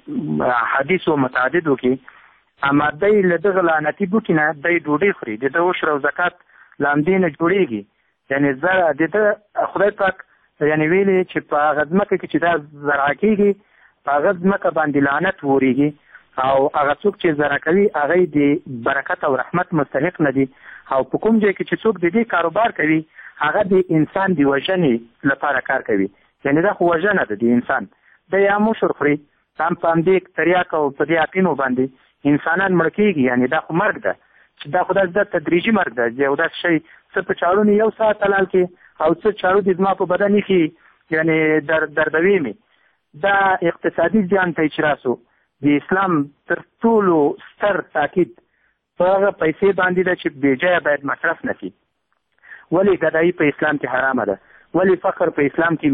حدیثو متعددو کې، اما دی له دغه لعنتي بوټي نه دی ډوډۍ خوري، د ده عشر او زکات له همدې نه جوړېږي. یعنې زه د ده خدای پاک یعنې ویلي چې په هغه ځمکه کې چې دا زرعه کېږي په هغه ځمکه باندې لعنت ورېږي، او هغه څوک چې زرعه کوي هغه د برکت او رحمت مستحق نه دي، او په کوم ځای کې چې څوک د دې کاروبار کوي هغه د انسان د وژنې لپاره کار کوي، یعنې دا خو وژنه ده د انسان. د یا مشر خوري هم په همدې تریاک او په دې اپینو باندې انسانان مړه کېږي، یعنې دا خو مرګ ده چې دا خو دا تدریجي مرګ ده. یو داسې شی څه په چاړو نه یو ساعت حلال کې او څه چاړو د زما په بدن ایښي، یعنې در دردوي مې. دا اقتصادي زیان ته چې راسو د اسلام تر ټولو ستر تاکید په هغه پیسې باندې ده چې بېجایه باید مصرف نه شي. ولې ګدایي په اسلام کې حرامه ده؟ ولې فقر په اسلام کې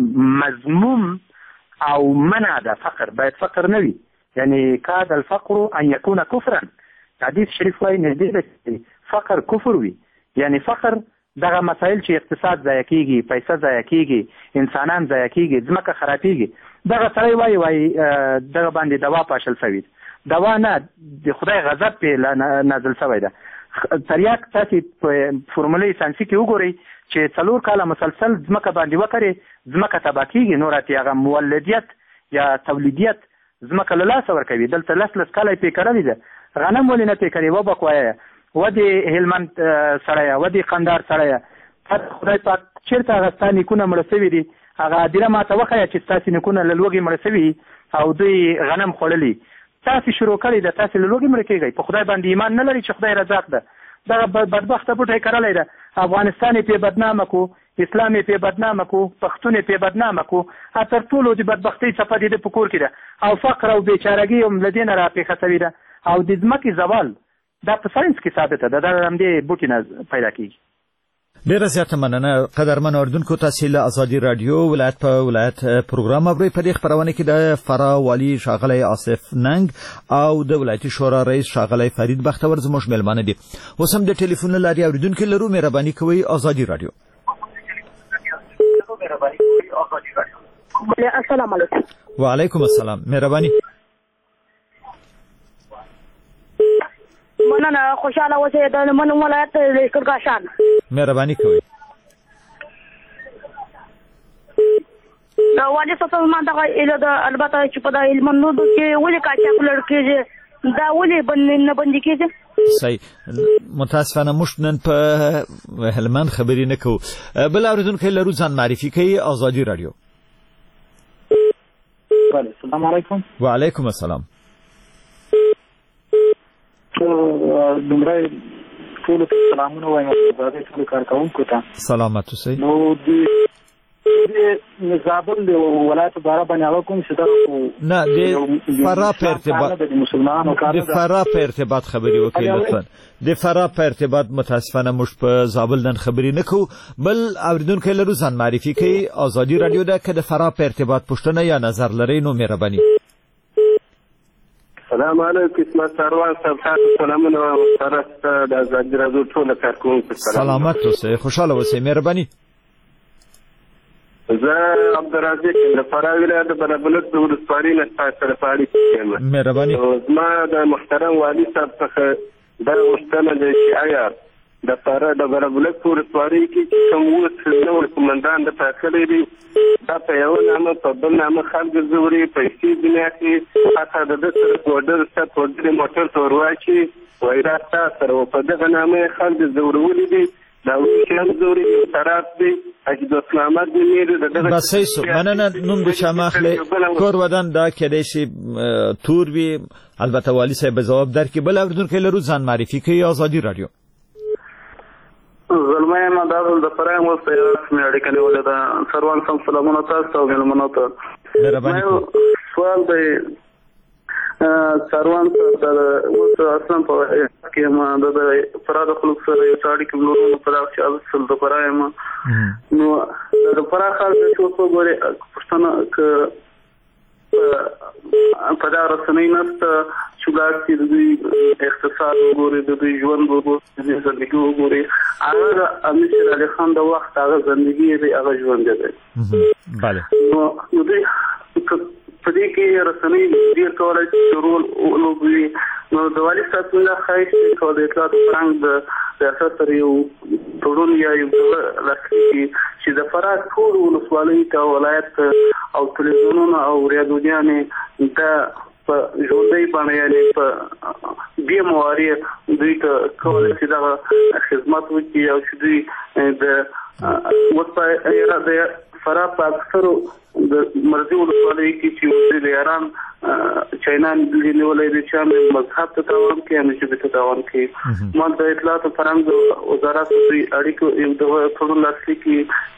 مذموم او منع ده؟ فقر باید فقر نه وي، یعنی کاد الفقر ان یکون کفرا. حدیث شریف وایي نږدې ده چې فقر کفر وي، یعنی فقر دغه مسایل چې اقتصاد ضایع کېږي، پیسه ضایع کېږي، انسانان ضایع کېږي، ځمکه خرابېږي، دغه سړی وایي وایي دغه باندې دوا پاشل شوي، دوا نه د خدای غضب پې نازل شوی ده. تریاک تاسې په فورمولې ساینسي کې وګورئ چې څلور کاله مسلسل ځمکه باندې وکرې ځمکه تباه کېږي، نور اتې هغه مولدیت یا تولیدیت ځمکه له لاسه ورکوي. دلته لس لس کاله یې پې کرلې ده، غنم ولې نه پې کرې؟ وبک وایه، و د هلمند سړیه، و د قندار سړیه، خدای پاک چېرته هغه ستا نیکونه مړه شوي دي؟ هغه عادله ما ته وښیه چې ستاسې نیکونه له لوږې مړه شوي او دوی غنم خوړلي، تاسې شروع کړی ده، تاسې له لوږې مړه کېږئ. په خدای باندې ایمان نه لري چې خدای رزاق ده. دغه بدبخته بوټی کرلی ده، افغانستان یې پې بدنامه کو، اسلام یې پې بدنامه کو، پښتون یې پې بدنامه کو، تر ټولو د بدبختۍ څپه د ده په کور کې ده، او فقر او بېچارګي هم له دې نه راپېښه شوې ده، او د ځمکې زوال دا په ساینس کې ثابته ده، دا د همدې بوټي نه پیدا کېږي. ډیره زیاته مننه قدرمن اوریدونکو. تاسو له ازادي رادیو ولایت په ولایت پروګرام اورئ. په دې خبرونه کې د فرا والی شاغلی آصف ننګ او د ولایتي شورا رئیس شاغلی فرید بختور زموږ مېلمانه دي. اوس هم د ټلیفون له لارې اوریدونکو لرو. مهرباني کوئ ازادي رادیو. السلام علیکم. وعلیکم السلام. مهرباني. مننه، خوشاله اوسئ. د من ولایت کړکاشان. مهرباني کوئ. دا والي صاحب ما دغه اله د البته چې په د هلمند کې ولې قاچاق لړکېږي، دا ولې بند نه بندي کېږي؟ صحیح. متاسفانه موږ نن په هلمند خبرې نه کوو. بل اوریدونکی لرو، ځان معرفي کوي. ازادي رادیو. السلام علیکم. وعلیکم السلام. دومره ټولو ته سلامونه وایم، د ټولو کارکوونکو ته سلامت اوسئ. نو د زابل د ولایت باره باندې هغه کوم چې دا نه د فرا په ارتباط د فرا په ارتباط خبرې وکړئ لطفا. د فرا په ارتباط متاسفانه موږ په زابل نن خبرې نه کوو. بل اوریدونکی لرو، ځان معرفي کوي. ازادي رادیو ده. که د فرا په ارتباط پوښتنه یا نظر لرئ نو مهرباني. السلام علیکم اسمت سروان صاحب تاسو سلامونه سره د ازادي راډیو ټول کارکونکو سلامت اوسئ خوشاله اوسئ مهرباني زه عبدالرزاق د فراه ولایت د بلبلک د ولسوالۍ نه تاسو سره اړیکه یم مهرباني زما د محترم والي صاحب څخه دا غوښتنه ده چې آیا د فراه د بلبلک په ولسوالۍ کې چې کوم اوس نوی قومندان د ټاکلی دی دا په یو نامه په بل نامه خلک زوري پیسې ځینې اخلي حتی د ده سره پوډر شته پوډر موټر ته ور واچي وایي دا ستا سره و په دغه نامه یې خلک زورولي دي دا وایي هم زوري طرف دی چې د اسلام آباد مېرې د دغه بس صحیح شو مننه نوم د چا مه اخلئ کور ودان دا کیدای شي تور وي البته والي صاحب به ځواب درکړي بل اورېدونکی لرو ځان معرفي کوي ازادي راډیو زلمه یم دا د فراه مو په رسمي اړیکه نیولې ده سروان سم سلامونه تاسو ته مېلمنو ته مهرباني سوال دی سروان د اوس اصلا په کې ما د فراه د خلکو سره یو اړیکه لرو په دغه چې اصل د فراه یم نو د فراه خلک چې اوس وګوري پښتانه ک په دا رسنۍ نسته چې دا د دوی اقتصاد وګوري د دوی ژوند وګوري د دوی زندګي وګوري هغه امیر شیر علي خان د وخت هغه زندګي دی هغه ژوند دی بله نو دوی په دې کې رسنۍ ډېر کولای شي رول ولوبوي نو د والي صاحب څنګه ښایي چې د اطلاعات فرهنګ د ریاست سره یو تړون یا یو لاسلیک چې د فراه ټول ولسوالۍ ته ولایت او تلویزیونونه او ریډیوګانې دا په ژوندۍ باندې یعنې په بې مواري دوی ته کولی شي دغه خدمت وکړي او چې دوی د اوس په د فراه په اکثرو د مرضي ولسوالۍ کې چې د ایران چینان نیولې دي چې مذهب ته تاوان کوي هم چې ته تاوان کوي ما د اطلاعات فرهنګ وزارت د اړیکو یو د ټول لاسلیک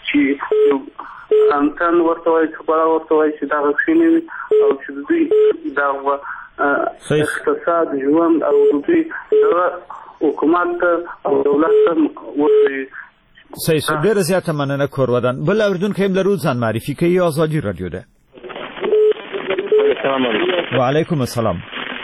چې انسان ورته وایي چې په ورته وایي چې دا غوښنه وي او چې دوی دا اقتصاد ژوند او دوی حکومت او دولت ورته صحیح شو ډیره زیاته مننه کور ودان بل اردونکو هم لرو ځان معرفي کوي ازادي راډیو ده السلام علیکم وعلیکم السلام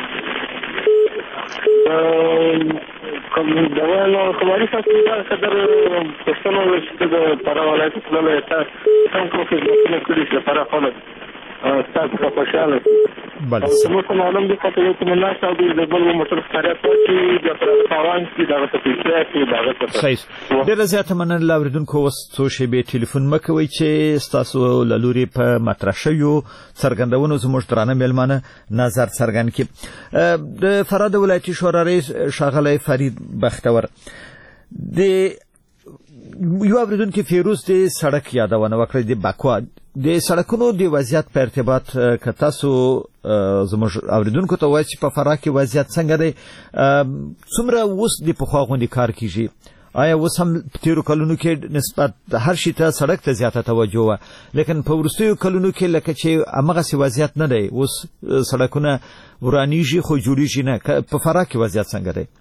کوم دا نو کوماري تاسو دا قدر پښتنو چې د فراه ولایت په لاره تاسو څنګه خدمتونه کړی چې فراه خلک تاسو په خوشاله بله نو کوم علم دي چې یو کوم نه تاسو د بل موټر ښکارا چې د فراه کې دا څه پیښه کې دا څه صحیح ډیره زیاته مننه لاوریدونکو اوس څو شیبې ټلیفون مکوئ چې تاسو لوري په مطرح شویو څرګندونو زموږ درانه میلمانه نظر څرګند کړي د فراه د ولایتي شورا رئیس ښاغلی فرید بختور د یو اوریدونکو فیروز د سړک یادونه وکړه د بکوا د سړکونو د وضعیت په ارتباط که تاسو زموږ اوریدونکو ته وایي چې په فراه کې وضعیت څنګه دی څومره اوس د پخوا غوندې کار کیږي آیا اوس هم تیرو کلونو کې نسبت هر شي ته سړک ته زیاته توجه وه لیکن په وروستیو کلونو کې لکه چې همغسې وضعیت نه دی اوس سړکونه ورانیږي خو جوړیږي نه په فراه کې وضعیت څنګه دی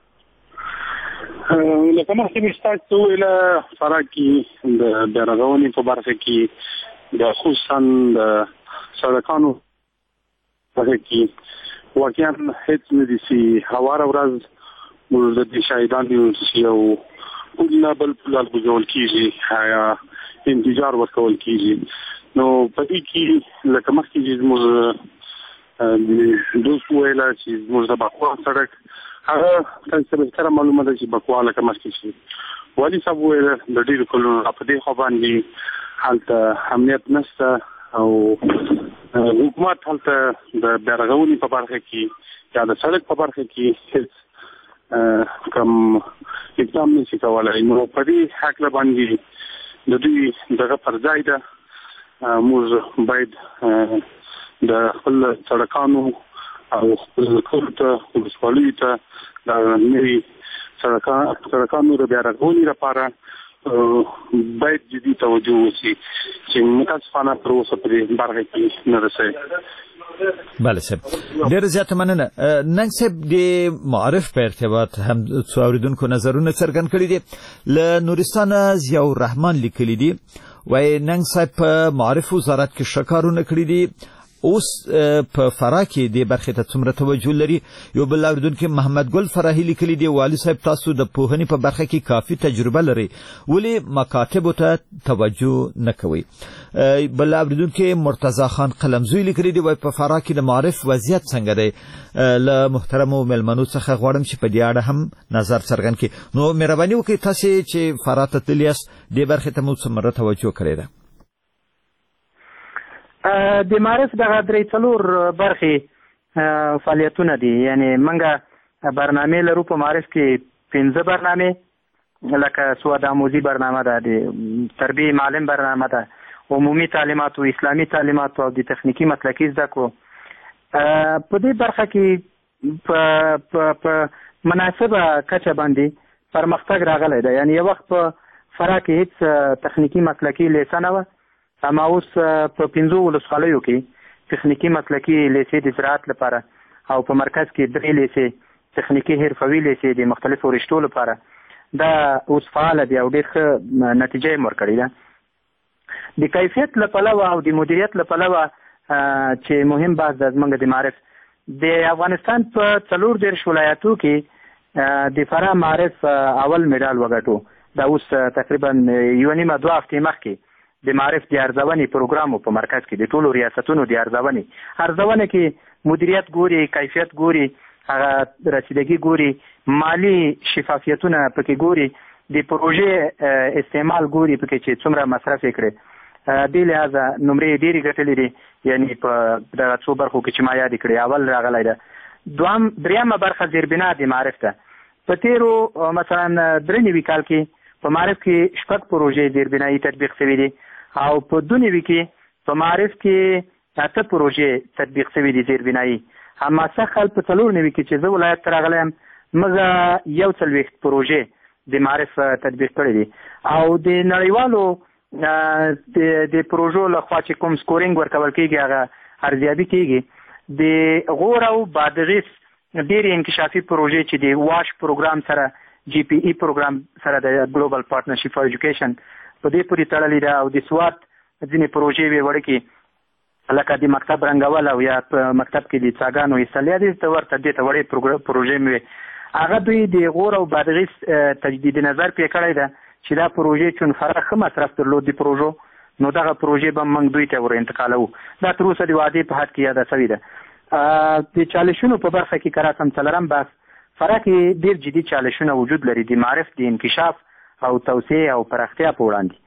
لکه مخکې مې تاسو ویله فراه کې د بیارغونې په برخه کې د خصوصا د سړکانو په کې واقعا هیڅ نه دي چې هواره ورځ موږ د دې شاهدان یو چې یو نه بل پلال ګزول کېږي یا انتظار ورکول کېږي نو په دې کې لکه مخکې چې موږ د دوست ویله چې موږ د بکوا سړک هغه تاسو ته معلومه ده چې بکوا لکه مخکې شي والي صاحب ویل د ډېرو کلونو په دې خوا باندې هلته امنیت نشته او حکومت هلته د بیارغونې په برخه کې یا د سړک په برخه کې هیڅ کوم اقدام نشي کولی نو په دې هکله باندې د دوی دغه پر ځای ده موږ باید د خپل سړکانو او خپل کور ته ولسوالیو ته د نوي سړکانو د بیارغونې لپاره باید جدي توجه وشي چې متاسفانه تر اوسه په دې برخه کې نه رسېږي بله صاحب ډېره زیاته مننه ننګ صاحب د معارف په ارتباط هم څو اورېدونکو نظرونه څرګند کړي دي له نورستانه ضیاء الرحمن لیکلي دي وایي ننګ صاحب په معارف وزارت کې ښه کارونه کړي دي اوس په فراه کې د برخې ته څومره توجه لري. یو بل اوریدونکي محمد ګل فراهي لیکلي دی والي صاحب تاسو د پوهنې په برخه کې کافي تجربه لري ولې مکاتبو ته توجه نه کوئ. بل اوریدونکي مرتضی خان قلمزوی لیکلي دی وای په فراه کې د معرف وضعیت څنګه دی. له محترمو مېلمنو څخه غواړم چې په دې اړه هم نظر څرګند کړي. نو مهرباني وکړئ تاسو چې فراه ته تللي یاست دې برخې ته مو څومره توجه کړې ده؟ د معرف دغه درې څلور برخې فعالیتونه دي. یعنی موږ برنامه لرو په معرف کې پنځه برنامه لکه سواد آموزی برنامه ده، د تربیه معلم برنامه ده، عمومي تعلیمات او اسلامي تعلیمات او د تخنیکی مسلکی زده کړو. په دې برخه کې په مناسبه کچه باندې پرمختګ راغلی ده. یعنی یو وخت په فراه کې هیڅ تخنیکی مسلکی لیسه نه وه، اما اوس په پنځو ولسوالیو کې تخنیکی مسلکی لیسې د زراعت لپاره او په مرکز کې درې لیسې تخنیکی حرفوي لیسې د مختلفو رشتو لپاره دا اوس فعال دي او ډېر ښه نتیجه یې ورکړې ده. د کیفیت له پلوه او د مدیریت له پلوه چې مهم بحث ده زموږ د معرف د افغانستان په څلور دېرش ولایتو کې د فراه معرف اول مډال وګټو. دا اوس تقریبا یوه نیمه دوه هفتې مخکې د معرف د ارزونې پروګرام په مرکز کې د ټولو ریاستونو د ارزونې ارزونه کې مدیریت ګوري، کیفیت ګوري، هغه رسیدګي ګوري، مالی شفافیتونه پکې ګوري، د پروژې استعمال ګوري پکې چې څومره مصرف یې کړي. دې لحاظه نمرې ډېرې ګټلې دي. یعنی په دغه څو برخو کې چې ما یاد کړې اول راغلی ده. دوهم دریمه برخه زیربنا د معرف ده. په تیرو مثلا درې نوي کال کې په معرف کې شپږ پروژې زیربنایي تطبیق شوي دي او په دوه نوي کې په معرف کې اته پروژې تطبیق شوي دي زیربنایي. اما سخل په څلور نوي کې چې زه ولایت ته راغلی یم موږ یو څلوېښت پروژې د معرف تطبیق کړي دي او د نړیوالو د پروژو لخوا چې کوم سکورینګ ورکول کېږي هغه ارزیابي کېږي. د غور او بادغیس ډېرې انکشافي پروژې چې د واش پروګرام سره جی پی ای پروګرام سره د ګلوبل پارټنرشپ فار ایجوکیشن په دې پورې تړلې ده او د سواد ځینې پروژې وې وړکې لکه د مکتب رنګول او یا په مکتب کې د څاګانو ایستل دې ته ورته دې ته وړې پروژې مې وې. هغه دوی د غور او بادغیس تجدید نظر پرې کړی ده چې دا پروژې چون فراه ښه مصرف درلود د پروژو نو دغه پروژې به موږ دوی ته ور انتقالوو. دا تر اوسه د وعدې په حد کې یاده شوې ده. د چالشونو په برخه کې که راسم څلرم بحث فراه کې ډېر جدي چالشونه وجود لري د معرف د انکشاف او توسعې او پراختیا په وړاندې.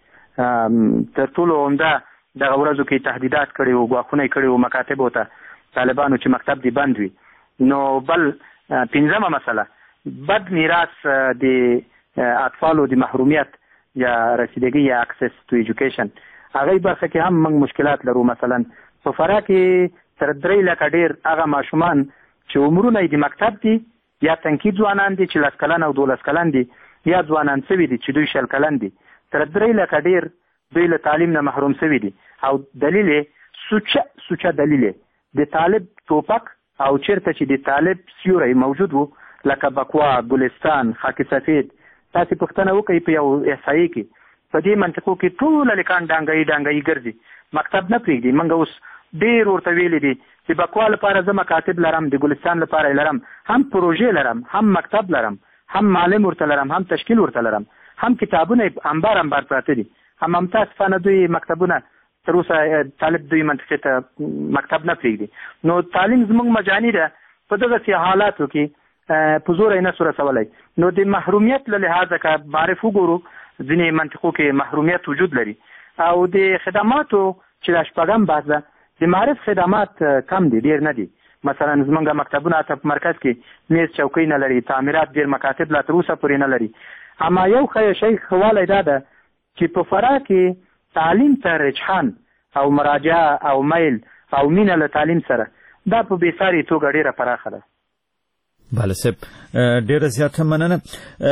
تر ټولو عمده دغه ورځو کې تهدیدات کړي وو، ګواښونه یې کړي وو مکاتبو ته طالبانو چې مکتب دې بند وي. نو بل پنځمه مسله بد میراث د اطفالو د محرومیت یا رسیدګي یا اکسس ټو ایجوکیشن هغه برخه کې هم موږ مشکلات لرو. مثلا په فراه کې تر درې لکه ډېر هغه ماشومان چې عمرونه یې د مکتب دي یا تنکي ځوانان دي چې لس کلن او دولس کلن دي یا ځوانان سوي دي چې دوی شل کلن دي تر درې لکه ډېر دوی له تعلیم نه محروم سوي دي. او دلیل یې سوچه سوچه دلیل یې د طالب ټوپک او چیرته چې د طالب سیوری موجود وو لکه بکوا، ګلستان، خاک سفید. تاسې پوښتنه وکړئ په یو احصایې کې په دې منطقو کې ټول هلکان ډانګایي ډانګایي ګرځي، مکتب نه پرېږدي. موږ اوس ډېر ورته ویلي دي چې بکوا لپاره زه مکاتب لرم، د ګلستان لپاره لرم، هم پروژې لرم، هم مکتب لرم، هم معلم ورته لرم، هم تشکیل ورته لرم، هم کتابونه انبار انبار پراته دي. هم متاسفانه دوی مکتبونه تر اوسه طالب دوی منطقې ته مکتب نه پرېږدي. نو تعلیم زموږ مجاني ده. په دغسې حالاتو کې په زوره یې نسو رسولی. نو د محرومیت له لحاظه که معرف وګورو ځینې منطقو کې محرومیت وجود لري. او د خدماتو چې دا شپږم بحث ده د معرف خدمات کم دي، ډېر نه دي. مثلا زمونږ مکتبونه ته په مرکز کې میز چوکۍ نه لري، تعمیرات ډېر مکاتب لا تر اوسه پورې نه لري. اما یو ښه شی ښه والی دا ده چې په فراه کې تعلیم ته رجحان او مراجعه او میل او مینه له تعلیم سره دا په بېساري توګه ډېره پراخه ده. بله صاحب ډېره زیاته مننه.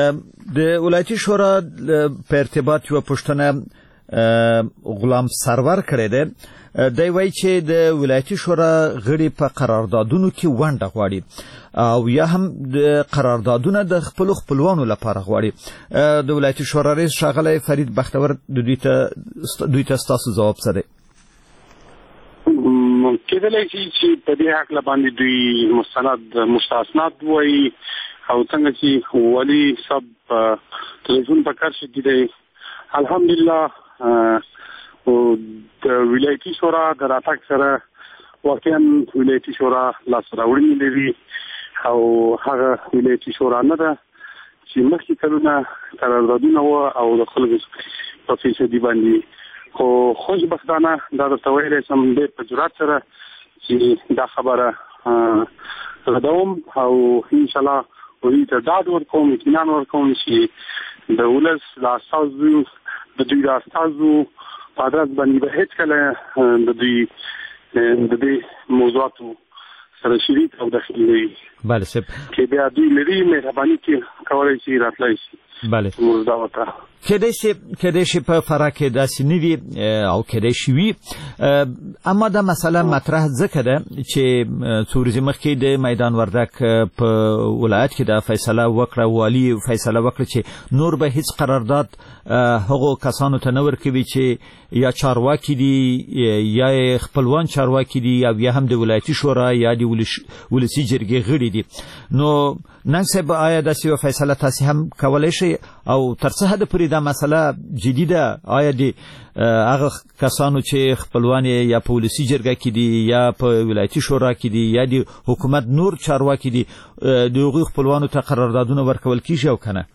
د ولایتي شورا په ارتباط یوه پوښتنه غلام سرور کړې ده. دی وایي چې د ولایتي شورا غړي په قراردادونو کې ونډه غواړي او یا هم د قراردادونه د خپلو خپلوانو لپاره غواړي. د ولایتي شورا رئیس ښاغلی فرید بختور دوی ته دوی ته ستاسو ځواب څه دی؟ کېدلی شي چې په دې حق باندې دوی مستند مستثنات وایي او څنګه چې ولي سب تلیفون په کار شي دی الحمدلله او د ولایتي شورا د راتګ سره واقعا ولایتي شورا لاس راوړنې لري او هغه ولایتي شورا نه ده چې مخکې کلونه قراردادونه وو او د خلکو په فیصدي باندې خو خوشبختانه دا درته ویلی سم ډېر په جرات سره چې دا خبره ردوم او انشاءالله وهي ته ډاډ ورکوم اطمینان ورکوم چې د ولس د استازو د دوی د استازو په ادرس باندې به هېڅکله د دوی د دې موضوعاتو سره شریک او داخلي وي بله صاحب چې بیا دوی لري مهرباني کې کولی شي راتلی شي بله موږ دا وته کېدای شي کېدای شي په فراه کې داسې نه وي او کېدای شي وي اما دا مسله مطرح ځکه ده چې څو ورځې مخکې د میدان وردګ په ولایت کې دا فیصله وکړه والي فیصله وکړه چې نور به هیڅ قرارداد هغو کسانو ته نه ورکوي چې یا چارواکي دي یا خپلوان چارواکي دي او یا هم د ولایتي شورا یا د ولسي جرګې غړي دي نو نن صاحب آیا داسې یوه فیصله تاسې هم کولی شئ او تر څه حده پورې دا مسله جدي ده آیا د هغه کسانو چې خپلوان یا په ولسي جرګه کې دي یا په ولایتي شورا کې دي یا د حکومت نور چارواکي دي د هغوی خپلوانو ته قراردادونه ورکول کیږي او که نه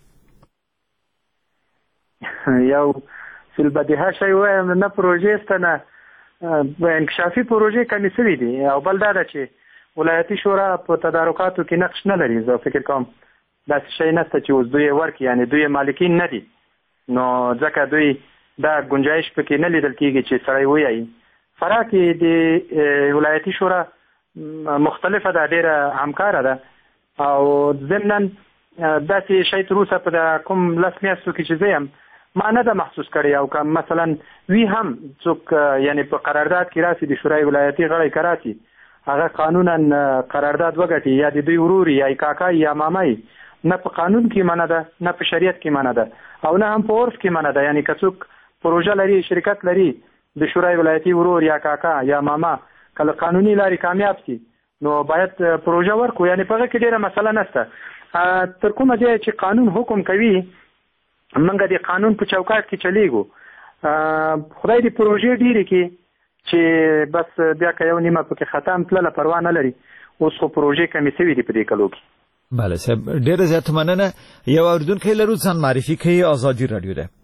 یو فی البدیهه شی وایم نه پروژې شته نه انکشافي پروژې کمې شوي دي او بل دا ده چې ولایتي شورا په تدارکاتو کې نقش نه لري زه فکر کوم داسې شی نشته چې اوس دوی ورکړي یعنې دوی مالکین نه دي نو ځکه دوی دا ګنجایش پکې نه لیدل کېږي چې سړی ووایي فراه کې د ولایتي شورا مختلفه ده ډېره همکاره ده او ضمنا داسې شی تر اوسه په کوم لس میاشتو کې چې زه یم ما نه ده محسوس کړی او که مثلا وي هم څوک یعنې په قرارداد کې راسي د شورای ولایتي غړی که راسي هغه قانونا قرارداد وګټي یا د دوی وروري یا کاکای یا مامای نه په قانون کې منع ده نه په شریعت کې منع ده او نه هم په عرف کې منع ده یعنی که څوک پروژه لري شرکت لري د شورای ولایتي ورور یا کاکا یا ماما کله قانوني لارې کامیاب شي نو باید پروژه ورکو یعنی په هغه کې ډېره مسله نشته تر کومه ځایه چې قانون حکم کوي موږ د قانون په چوکاټ کې چلیږو خدای دې پروژې ډېرې کې چې بس بیا که یو نیمه پکې خطا هم تلله پروا نه لري اوس خو پروژې کمې شوي دي په دې کلو کې بله صاحب ډېره زیاته مننه یو اورېدونکی لرو ځان معرفي کوي ازادي راډیو ده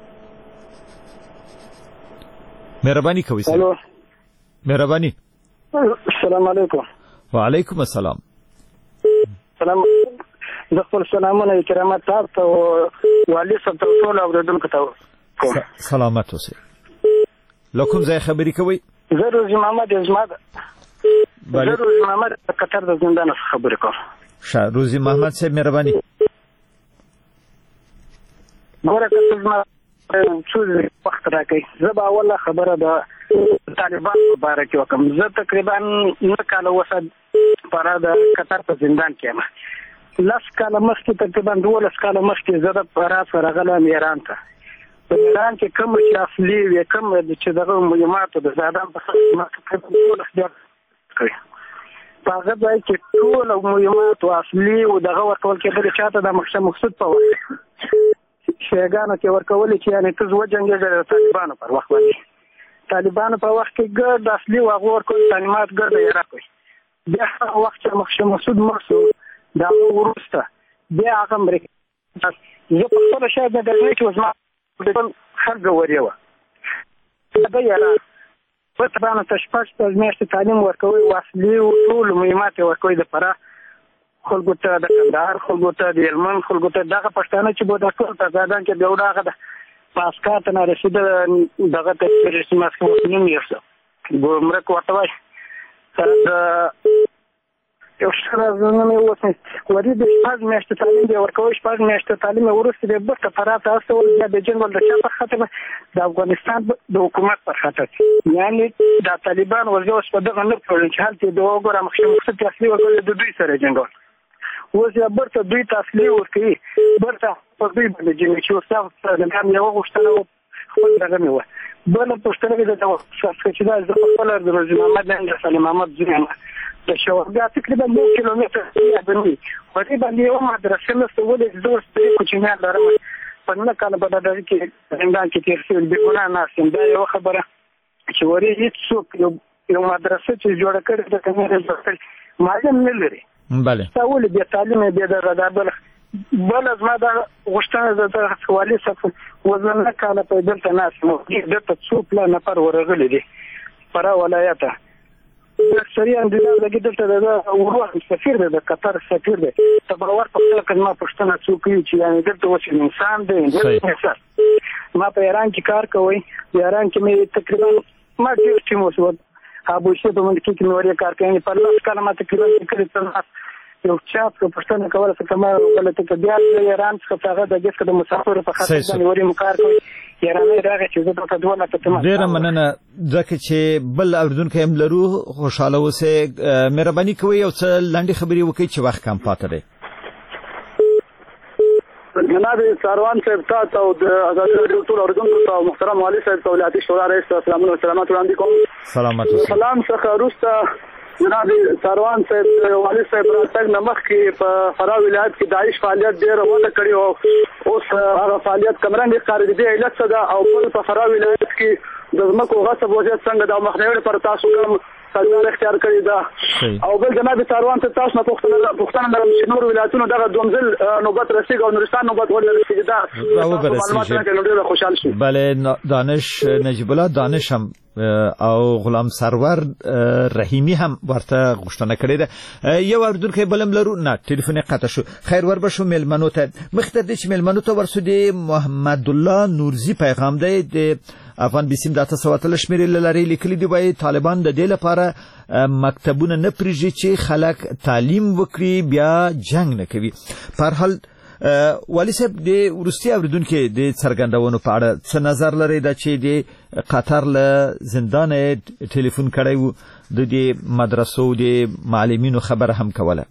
مهرباني کوئ صاحب مهرباني السلام علیکم وعلیکم السلام سلام د خپل سلامونه کرامت تاسو ته او والي صاحب ته ټول اورېدونکو ته سلامت اوسئ له کوم ځای خبرې کوئ زه روزي محمد زما زه روزي محمد قطر د زندان څخه خبرې کوم ښه روزي محمد صاحب مهرباني ګوره که زما څو وخت راکوي زه به اوله خبره د طالبان په باره کې وکړم زه تقریبا نه کاله اوسه فراه د قطر په زندان کې یم لس کاله مخکې تقریبا دولس کاله مخکې زه د فراه څخه راغلم ایران ته په ایران کې کوم چې اصلي وي کوم چې دغه مهماتو د زادان په خاطر ټول اختیار کوي په هغه ځای کې ټول مهمات او اصلي او دغه ورکول کېدل چاته د مقصد مقصود په وخت شیګانو کې ورکول چې یعنی تاسو وجنګېږئ د طالبانو پر وخت باندې طالبانو په وخت کې ګرد اصلي او هغه ورکول تعلیمات ګرد یې راکوي بیا هغه وخت چې مقصد مقصود مرسو دا ورسته بیا هغه امریکا زه په خپل شاید د دې چې وزما د خلک وریوه دا یاره په تبانه تشپاش په میاشتې تعلیم ورکوي واصلي او ټول مهمات ورکوي د فراه خلکو ته د کندهار خلکو ته د هلمند خلکو ته دغه پښتانه چې به د ټول په زادان کې بیا هغه د پاسکات نه رسېده دغه ته رسمي محکمه نوم یې ورسه ګمرک ورته وایي د یو ښه راځنه مې اوس ورې د شپږ میاشتې تعلیم دی ورکوي شپږ میاشتې تعلیم وروسته بیا بېرته فراه ته استول بیا د جنګ د چا پر خاطر د افغانستان د حکومت پر خاطر یعنې د طالبان ورځ اوس په دغه نه پوهېږم چې هلته د وګوره مقصد اصلي ورکول د دوی سره جنګول اوس بیا بیرته دوی ته اصلي ورکوي بیرته په دوی باندې جنګ چې اوس تاسو د یوه غوښتنه خپل دغه مې وه. بله پوښتنه مې درته چې دا زه په خپله د روزي محمد ننګ سلیم احمد زوی یم د شوارګا تقریبا یو کیلومتر یادنې په دې باندې یوه مدرسه نشته ولې زه اوس درې کوچنیان لرم په نهه کاله په دغه کې زندان کې تېر شوي بې ګناه ناست یم. دا یوه خبره چې ورې هېڅ څوک یو مدرسه چې جوړه کړې ده که نه معلم نه لري. بله دا ولې بې تعلیمه بې دغه دا بله بله زما دا غوښتنه ده د والي صاحب اووه نهه کاله په دلته ناست یم دلته څو پله نفر ورغلي دي فراه ولایته اکثري انډیوال لګي دلته د ورور سفیر دی د قطر سفیر دی ته باور په خپله که زما پوښتنه څوک کوي چې یعنې دلته اوس انسان دی ما په ایران کې کار کوئ په ایران کې مې تقریبا ما ډېر ټیم اوس ابوشي په منطقې کې مې ورې کار کوي په لس کاله ما تقریبا کړي تر یو چا په پښتنه کوله څه کما غلطه کې بیا د ایران څخه هغه د جسکه د مسافر په خاطر باندې ورې مکار کوي ایراني راغی چې زه په دوه لکه تمه ډیر مننه ځکه چې بل اوردونکو هم لرو خوشاله اوسئ مهرباني کوئ یو څه لنډې خبرې وکړئ چې وخت کم پاتې دی. جناب ساروان صاحب ته او د آزادي راډیو ټول اوریدونکو ته محترم والي صاحب ته ولایتي شورا رئیس ته سلامونه او سلامات وړاندې کوم. سلامات سلام څخه وروسته جناب ساروان صاحب والي صاحب راتګ نه مخکې په فراه ولایت کې داعش فعالیت ډېره وده کړې او اوس هغه فعالیت کمرنګ ښکاري دی علت څه ده او بل په فراه ولایت کې د ځمکو غصب وضعیت څنګه ده او مخنیوي لپاره تاسو کوم تدابیر اختیار کړي ده او بل جناب ساروان ته تاسو نه پوښتنه پوښتنه لرم چې نور ولایتونو دغه دومزل نوبت رسیږي او نورستان نوبت ولې رسیږي دا او برسیږي. خوشحال شو. بله دانش نجیب الله دانش هم او غلام سرور رحیمی هم ورته غوښتنه کړې ده. یو اردونکو بلم لرو نه ټلیفون قطع شو. خیر ور بشو ملمنو ته مخته د چې ملمنو ته ورسودي محمد الله نورزی پیغام دی د افغان بیسیم د تاسو ته شمیرې لري لیکلي دی وای طالبان د دې لپاره مکتبونه نه پریږي چې خلک تعلیم وکړي بیا جنگ نه کوي. په هر حال والی صاحب د ورستي اوریدونکو د څرګندونو په اړه څه نظر لري دا چې د قطر له زندان ټلیفون کړی وو د دې مدرسو د معلمینو خبره هم کوله.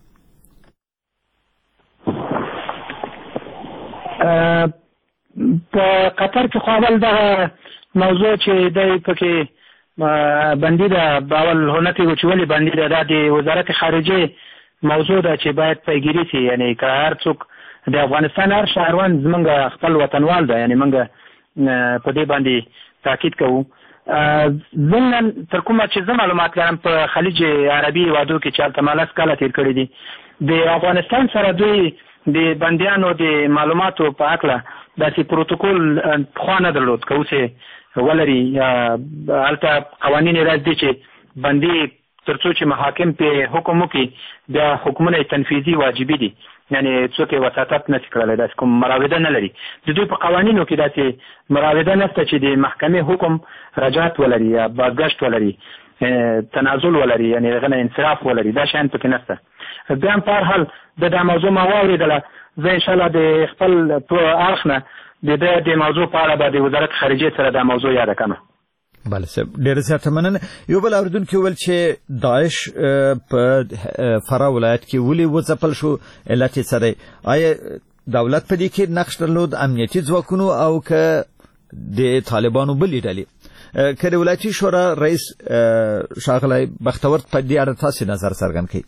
په قطر کې خو اول دغه موضوع چې دی پکې بندي ده باول هنتي و چې ولې بندي ده د وزارت خارجه موضوع ده چې باید پیگیری شي یعنی که هر څوک د افغانستان هر شهروند زمونږ خپل وطنوال ده یعنی موږ په دې باندې تاکید کوو. ضمن تر کومه چې زه معلومات لرم په خلیج عربي هیوادو کې چې هلته ما لس کاله تېر کړي دي د افغانستان سره دوی د بندیانو د معلوماتو په هکله داسې پروتوکول پخوا نه درلود که اوس ولري هلته قوانین یې داسې دي چې بندي تر څو چې محاکم پې حکم وکړي بیا حکمونه تنفیذي واجبي دي یعنی څوک یې وساطت نشي کړلی داسې کوم مراوده نه لري. د دوی په قوانینو کې داسې مراوده نشته چې د محکمې حکم رجعت ولري یا بازگشت ولري تنازل ولري یعنی هغه نه انصراف ولري دا شیان پکې نشته. بیا هم په هر حال د دا موضوع ما واورېدله زه انشاءالله د خپل اړخ نه د ده د موضوع په اړه به د وزارت خارجې سره دا موضوع یاده کړم. بله صاحب ډېره زیاته مننه. یو بل اورېدونکی وویل چې داعش په فراه ولایت کې ولې وځپل شو علت یې څه دی؟ آیا دولت په دې کې نقش درلود امنیتي ځواکونو او که د طالبانو بلې ډلې؟ که د ولایتي شورا رئیس ښاغلی بختور په دې اړه تاسې نظر څرګند کړئ.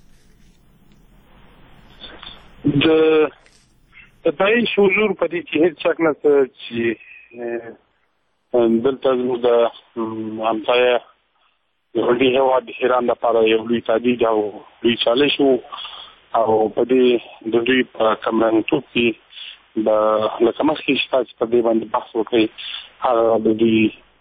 د داعش حضور په دې کې هېڅ شک نشته چې دلته زموږ د همسایه یهودي هېواد ایران لپاره یو لوی تهدید او لوی چالش و او په دې د دوی په کمرنګتوب کې د لکه مخکې چې تاسو په دې باندې بحث وکړئ هغه د دوی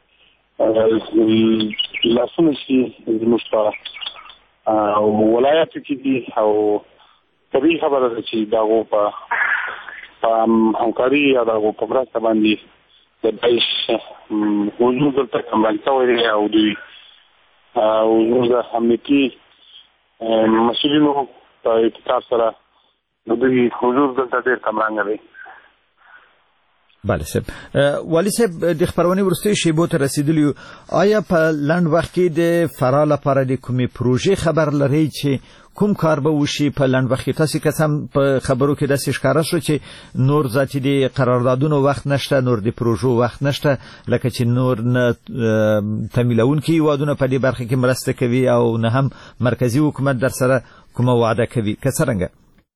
لاسونه چې زموږ په ولایاتو کې دي او طبیعي خبره ده چې د هغو په همکاري یا د هغو په مرسته باندې د داعش حضور دلته کمرنګ شوی دی او دوی او زموږ د امنیتي مسؤلینو په اتفاق سره د دوی حضور دلته ډېر کمرنګه دی. بله صاحب والی صاحب د خبرونې ورستۍ شیبو ته رسیدلی آیا په لنډ وخت کې د فرا لپاره د کومې پروژې خبر لرئ چې کوم کار به وشي په لنډ وخت کې؟ تاسو قسم په خبرو کې داسې ښکاره شو چې نور ذاتي د قراردادونو وخت نشته، نور د پروژو وخت نشته، لکه چې نور نه تمویلونکي هیوادونه په دې برخه کې مرسته کوي او نه هم مرکزی حکومت در سره کومه وعده کوي. که څرنګه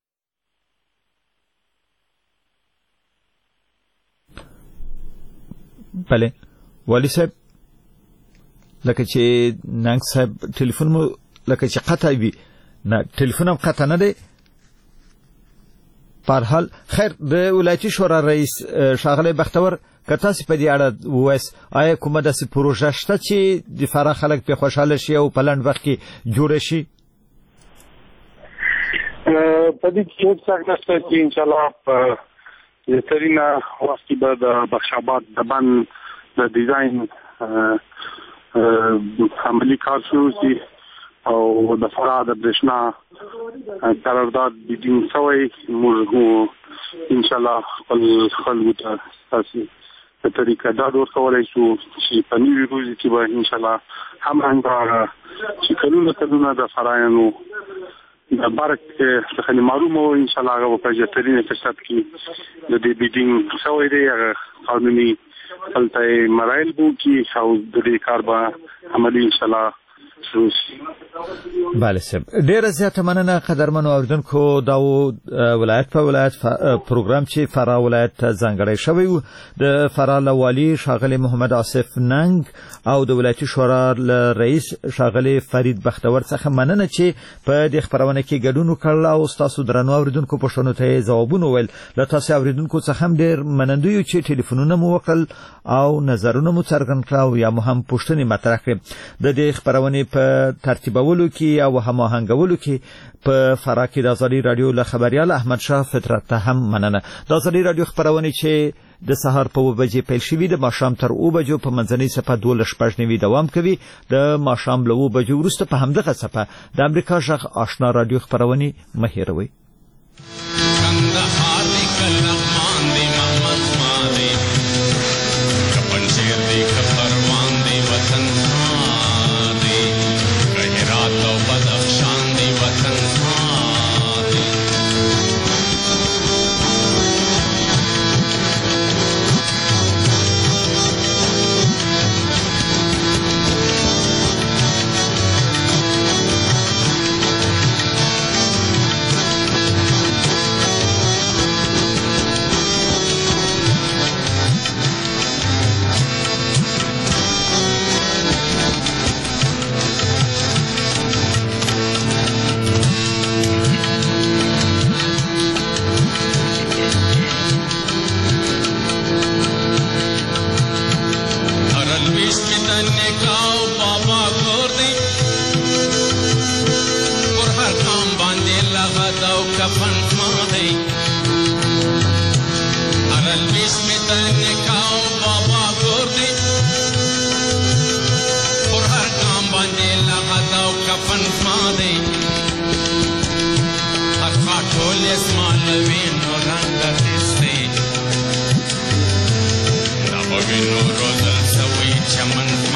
بله والی صاحب لکه چې ننګ صاحب ټلیفون مو لکه چې قطع وي، نه ټلیفون هم قطع نه دی. په هر حال خیر د ولایتي شورا رئیس ښاغلی بختور که تاسو په دې اړه ووایاست آیا کومه داسې پروژه شته چې د فراه خلک پرې خوشحاله شي او په لنډ وخت کې جوړه شي؟ په دې کې هیڅ څه نشته چې انشاءالله په ترینه وخت کې به د بخشاباد د بند د ډیزاین عملي کار شروع شي او د فراه د برېښنا قرارداد بیډینګ شوی. موږ انشاءالله خپل خلکو ته تاسو په طریقه دا ورکولی شو چې په نوي روزي کې به انشاءالله هماهنګه چې کلونه کلونه د فرایانو د برق څخه معلومه و انشاءالله هغه په جترینه فساد کې د دې بیډینګ شوی دی، هغه قانوني هلته مراحل بو کې او د دې کار به عملي انشاءالله شروع شي. بله صاحب ډیره زیاته مننه قدرمنو اوریدونکو. دا ولایت په ولایت پروګرام چې فراه ولایت ته ځانګړی شوی و د فراه له والي ښاغلی محمد آصف ننګ او د ولایتي شورا له رئیس ښاغلی فرید بختور څخه مننه چې په دې خپرونه کې ګډون وکړل او ستاسو درنو اوریدونکو پوښتنو ته ځوابونه وویل. له تاسو اوریدونکو څخه هم ډیر مننه یو چې ټلیفونونه مو وکړل او نظرونه مو څرګند کړل او یا مو هم پوښتنې مطرح کړې. د دې خپرونې په ترتیبولو کې او هماهنګولو کې په فراه کې د ازادي رادیو له خبريال احمد شاه فطرت ته هم مننه. د ازادي رادیو خبرونه چې د سهار په بجې پیل شوې د ماښام تر او بجو په منځنۍ صفه دوه شپږ نوي دوام کوي. د ماښام له او بجو وروسته په همدغه صفه د امریکا غږ آشنا رادیو خبرونه مه هېروئ. Chaman